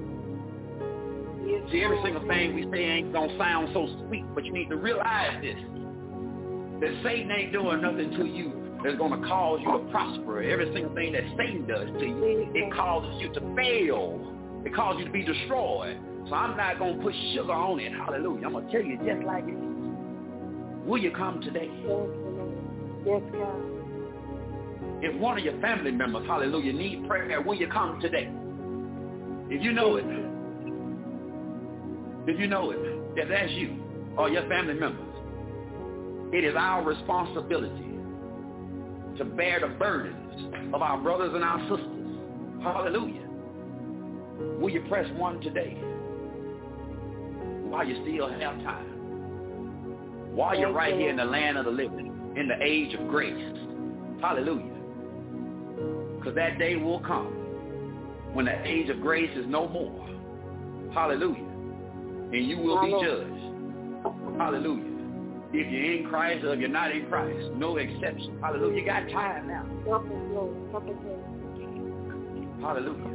See, every single thing we say ain't going to sound so sweet, but you need to realize this, that Satan ain't doing nothing to you that's going to cause you to prosper. Every single thing that Satan does to you, it causes you to fail. It causes you to be destroyed. So I'm not going to put sugar on it. Hallelujah. I'm going to tell you just like it is. Will you come today? Yes, God. If one of your family members, hallelujah, need prayer, will you come today? If you know it, if you know it, if that's you or your family members, it is our responsibility to bear the burdens of our brothers and our sisters. Hallelujah. Will you press one today while you still have time? While you're right here in the land of the living, in the age of grace. Hallelujah. Because that day will come when the age of grace is no more. Hallelujah. And you will be judged. Hallelujah. If you're in Christ or if you're not in Christ, no exception. Hallelujah. You got time now. Hallelujah.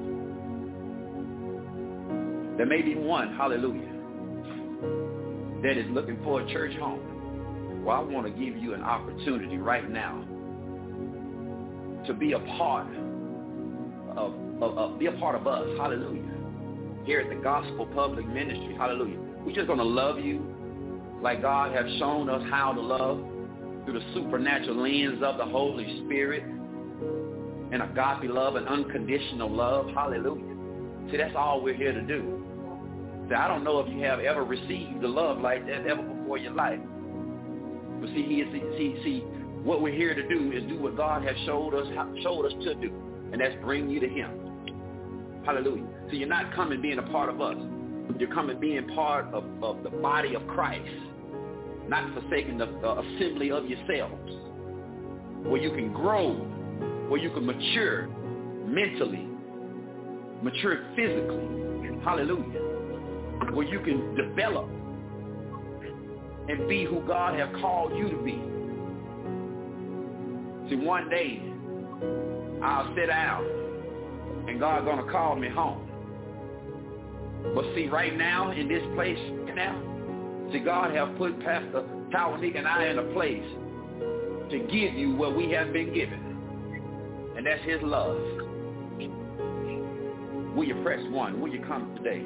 There may be one, hallelujah, that is looking for a church home. Well, I want to give you an opportunity right now to be a part of, of, of be a part of us, hallelujah, here at the Gospel Public Ministry, hallelujah. We're just going to love you like God has shown us how to love through the supernatural lens of the Holy Spirit and agape love and unconditional love, hallelujah. See, that's all we're here to do. See, I don't know if you have ever received the love like that ever before in your life. But see, he is, see, see, what we're here to do is do what God has showed us, showed us to do, and that's bring you to him. Hallelujah. So you're not coming being a part of us. You're coming being part of, of the body of Christ, not forsaking the, the assembly of yourselves, where you can grow, where you can mature mentally, mature physically, hallelujah, where you can develop and be who God has called you to be. See, one day I'll sit down and God's going to call me home. But see, right now, in this place now, see, God has put Pastor Tawanika and I in a place to give you what we have been given. And that's his love. Will you press one? Will you come today?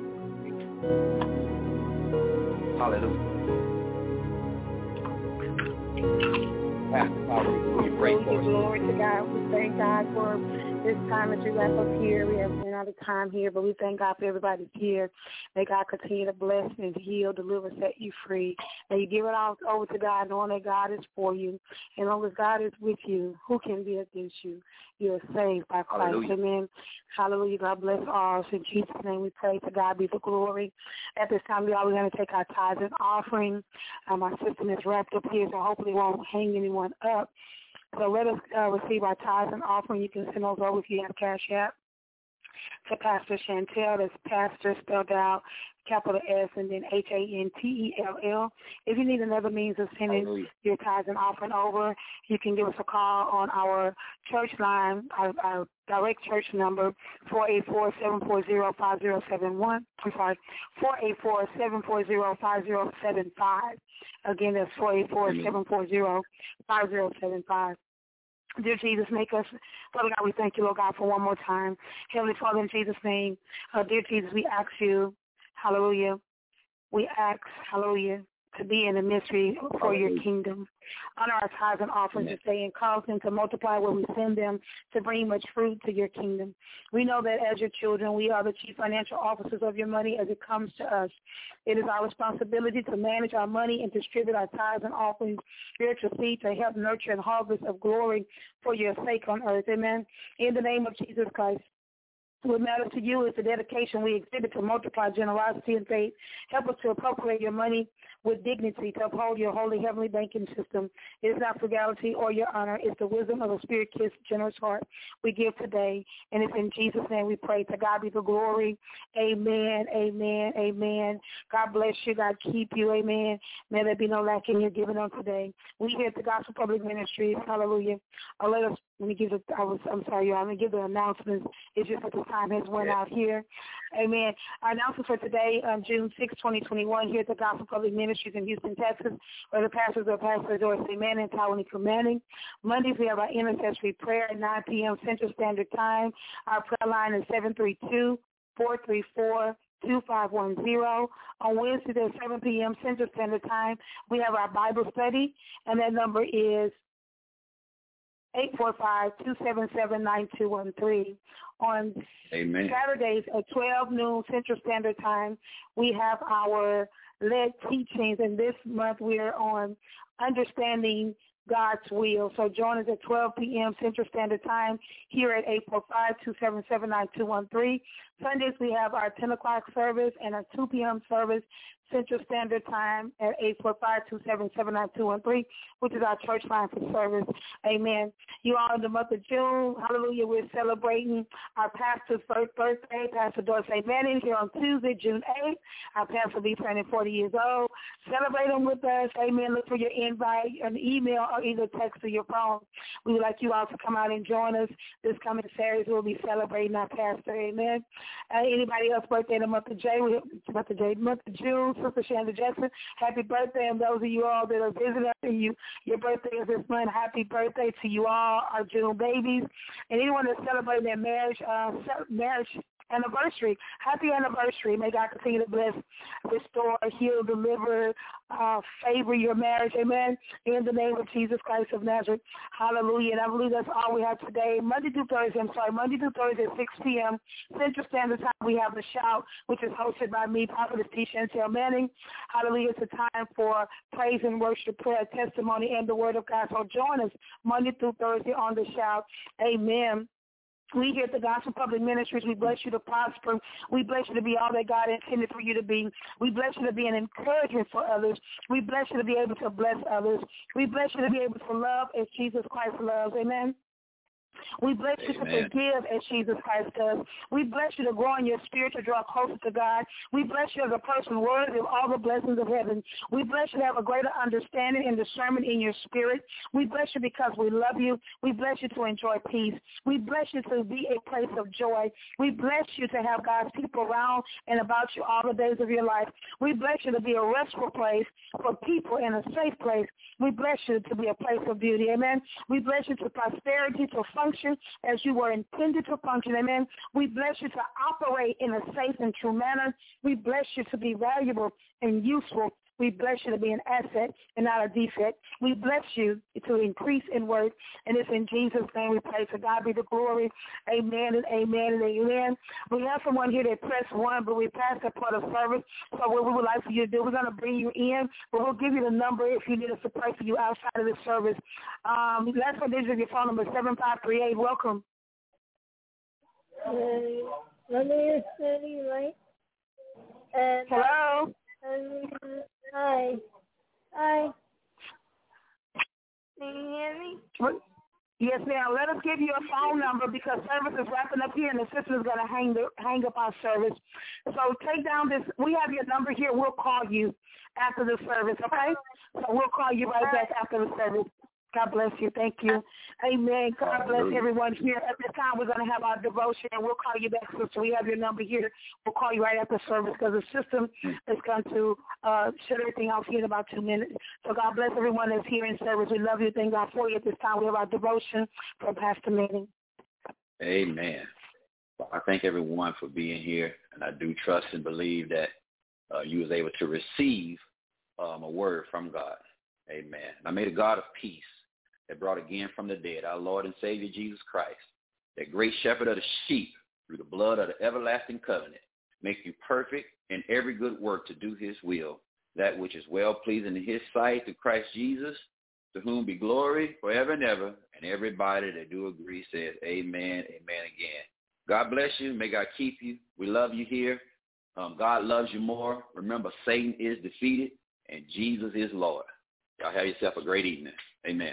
Hallelujah. Pastor Tawanika, will you pray for us? Glory to God. We thank God for this time that you left us here. We have run out of time here, but we thank God for everybody here. May God continue to bless and heal, deliver, set you free. May you give it all over to God, knowing that God is for you. And as long as God is with you, who can be against you? You are saved by Christ. Hallelujah. Amen. Hallelujah. God bless all. So in Jesus' name we pray. To God be the glory. At this time, we are going to take our tithes and offering. Um, our system is wrapped up here, so hopefully it won't hang anyone up. So let us uh, receive our tithes and offering. You can send those over if you have Cash App to Pastor Chantel. That's Pastor spelled out, capital S, and then H A N T E L L. If you need another means of sending Hallelujah. Your tithes and offering over, you can give us a call on our church line, our, our direct church number, four eight four, seven four zero, five zero seven one. I'm sorry, four eight four, seven four zero, five zero seven five. Again, that's four eight four, seven four zero, five zero seven five. Dear Jesus, make us, Father God, we thank you, Lord God, for one more time. Heavenly Father, in Jesus' name, uh, dear Jesus, we ask you, hallelujah, we ask, hallelujah, to be in the mystery for your kingdom. Honor our tithes and offerings this day and cause them to multiply where we send them to bring much fruit to your kingdom. We know that as your children, we are the chief financial officers of your money as it comes to us. It is our responsibility to manage our money and distribute our tithes and offerings, spiritual seed to help nurture and harvest of glory for your sake on earth. Amen. In the name of Jesus Christ. What matters to you is the dedication we exhibit to multiply generosity and faith. Help us to appropriate your money with dignity to uphold your holy heavenly banking system. It is not frugality or your honor. It's the wisdom of a spirit-kissed, generous heart we give today. And it's in Jesus' name we pray. To God be the glory. Amen, amen, amen. God bless you. God keep you. Amen. May there be no lack in your giving on today. We here at the Gospel Public Ministry. Hallelujah. I'll let us, let me give the, I was, I'm sorry, y'all. I'm going to give the announcements. It's just that the time has went out here. Amen. Our announcement for today, um, June sixth, twenty twenty-one, here at the Gospel Public Ministries in Houston, Texas, where the pastors are Pastor Doris A. Manning and Tawanika Manning. Mondays, we have our intercessory prayer at nine p.m. Central Standard Time. Our prayer line is seven three two, four three four, two five one zero. On Wednesdays at seven p.m. Central Standard Time, we have our Bible study, and that number is eight four five, two seven seven, nine two one three. On Amen. Saturdays at twelve noon Central Standard Time, we have our led teachings, and this month we're on understanding God's will. So join us at twelve p.m. Central Standard Time here at eight four five, two seven seven, nine two one three. Sundays we have our ten o'clock service and our two p.m. service. Central Standard Time at eight four five, two seven seven, nine two one three, which is our church line for service. Amen. You all in the month of June, hallelujah, we're celebrating our pastor's birthday, Pastor Dorsey Manning, here on Tuesday, June eighth. Our pastor will be turning forty years old. Celebrate him with us. Amen. Look for your invite, an email, or either text or your phone. We would like you all to come out and join us this coming Saturday. We'll be celebrating our pastor. Amen. Uh, anybody else birthday in the month of June, month of June, month of June, Sister Shanda Jackson, happy birthday. And those of you all that are visiting us and you, your birthday is this month, happy birthday to you all, our June babies. And anyone that's celebrating their marriage, uh, marriage anniversary, happy anniversary. May God continue to bless, restore, heal, deliver, uh, favor your marriage. Amen. In the name of Jesus Christ of Nazareth. Hallelujah. And I believe that's all we have today. Monday through Thursday, I'm sorry, Monday through Thursday at six p.m. Central Standard Time, we have the Shout, which is hosted by me, Prophetess T. Chantel Manning. Hallelujah. It's a time for praise and worship, prayer, testimony, and the Word of God. So join us Monday through Thursday on the Shout. Amen. We here at the Gospel Public Ministries, we bless you to prosper. We bless you to be all that God intended for you to be. We bless you to be an encouragement for others. We bless you to be able to bless others. We bless you to be able to love as Jesus Christ loves. Amen. We bless you Amen. To forgive as Jesus Christ does. We bless you to grow in your spirit, to draw closer to God. We bless you as a person worthy of all the blessings of heaven. We bless you to have a greater understanding and discernment in your spirit. We bless you because we love you. We bless you to enjoy peace. We bless you to be a place of joy. We bless you to have God's people around and about you all the days of your life. We bless you to be a restful place for people in a safe place. We bless you to be a place of beauty. Amen. We bless you to prosperity, to function as you were intended to function. Amen. We bless you to operate in a safe and true manner. We bless you to be valuable and useful. We bless you to be an asset and not a defect. We bless you to increase in worth. And it's in Jesus' name we pray. To God be the glory. Amen and amen and amen. We have someone here that pressed one, but we passed that part of service. So what we would like for you to do, we're going to bring you in, but we'll give you the number if you need us to pray for you outside of the service. Um, last one digit of your phone number, seven five three eight. Welcome. Uh, my name is Cindy, right? And hello. Uh, hi. Hi. Can you hear me? What? Yes, ma'am. Let us give you a phone number because service is wrapping up here and the sister is going to hang the, hang up our service. So take down this. We have your number here. We'll call you after the service, okay? So we'll call you right back after the service. God bless you. Thank you. Amen. God bless everyone here. At this time, we're going to have our devotion, and we'll call you back, sister. We have your number here. We'll call you right after service because the system is going to uh, shut everything off here in about two minutes. So God bless everyone that's here in service. We love you. Thank God for you. At this time, we have our devotion from Pastor Manning. Amen. Well, I thank everyone for being here, and I do trust and believe that uh, you was able to receive um, a word from God. Amen. Now may the God of peace that brought again from the dead our Lord and Savior Jesus Christ, that great shepherd of the sheep, through the blood of the everlasting covenant, make you perfect in every good work to do his will, that which is well-pleasing in his sight through Christ Jesus, to whom be glory forever and ever. And everybody that do agree says amen, amen again. God bless you. May God keep you. We love you here. Um, God loves you more. Remember, Satan is defeated and Jesus is Lord. Y'all have yourself a great evening. Amen.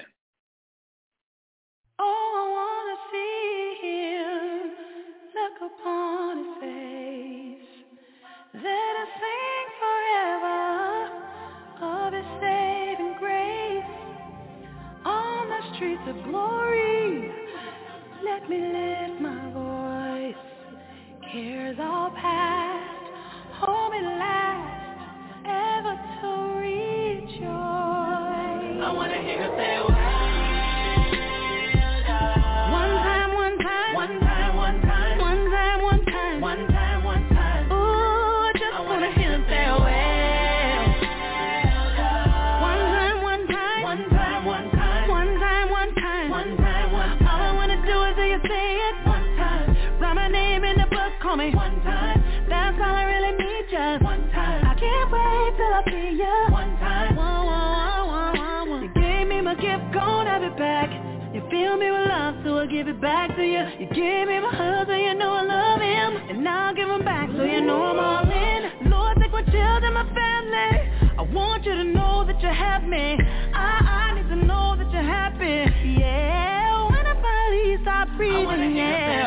Oh, I want to see him, look upon his face. Let us sing forever of his saving grace. On the streets of glory, let me lift my voice. Cares all past, hold me last, ever to rejoice. I want to hear her say, me one time, that's all I really need, just one time. I can't wait till I see you one time. Whoa, whoa, whoa, whoa, whoa. You gave me my gift, gonna have it back. You fill me with love, so I give it back to you. You gave me my husband, you know I love him, and now I'll give him back, so you know I'm all in. Lord, take what children, my family. I want you to know that you have me. I, I need to know that you're happy. Yeah, when I finally stop breathing, yeah.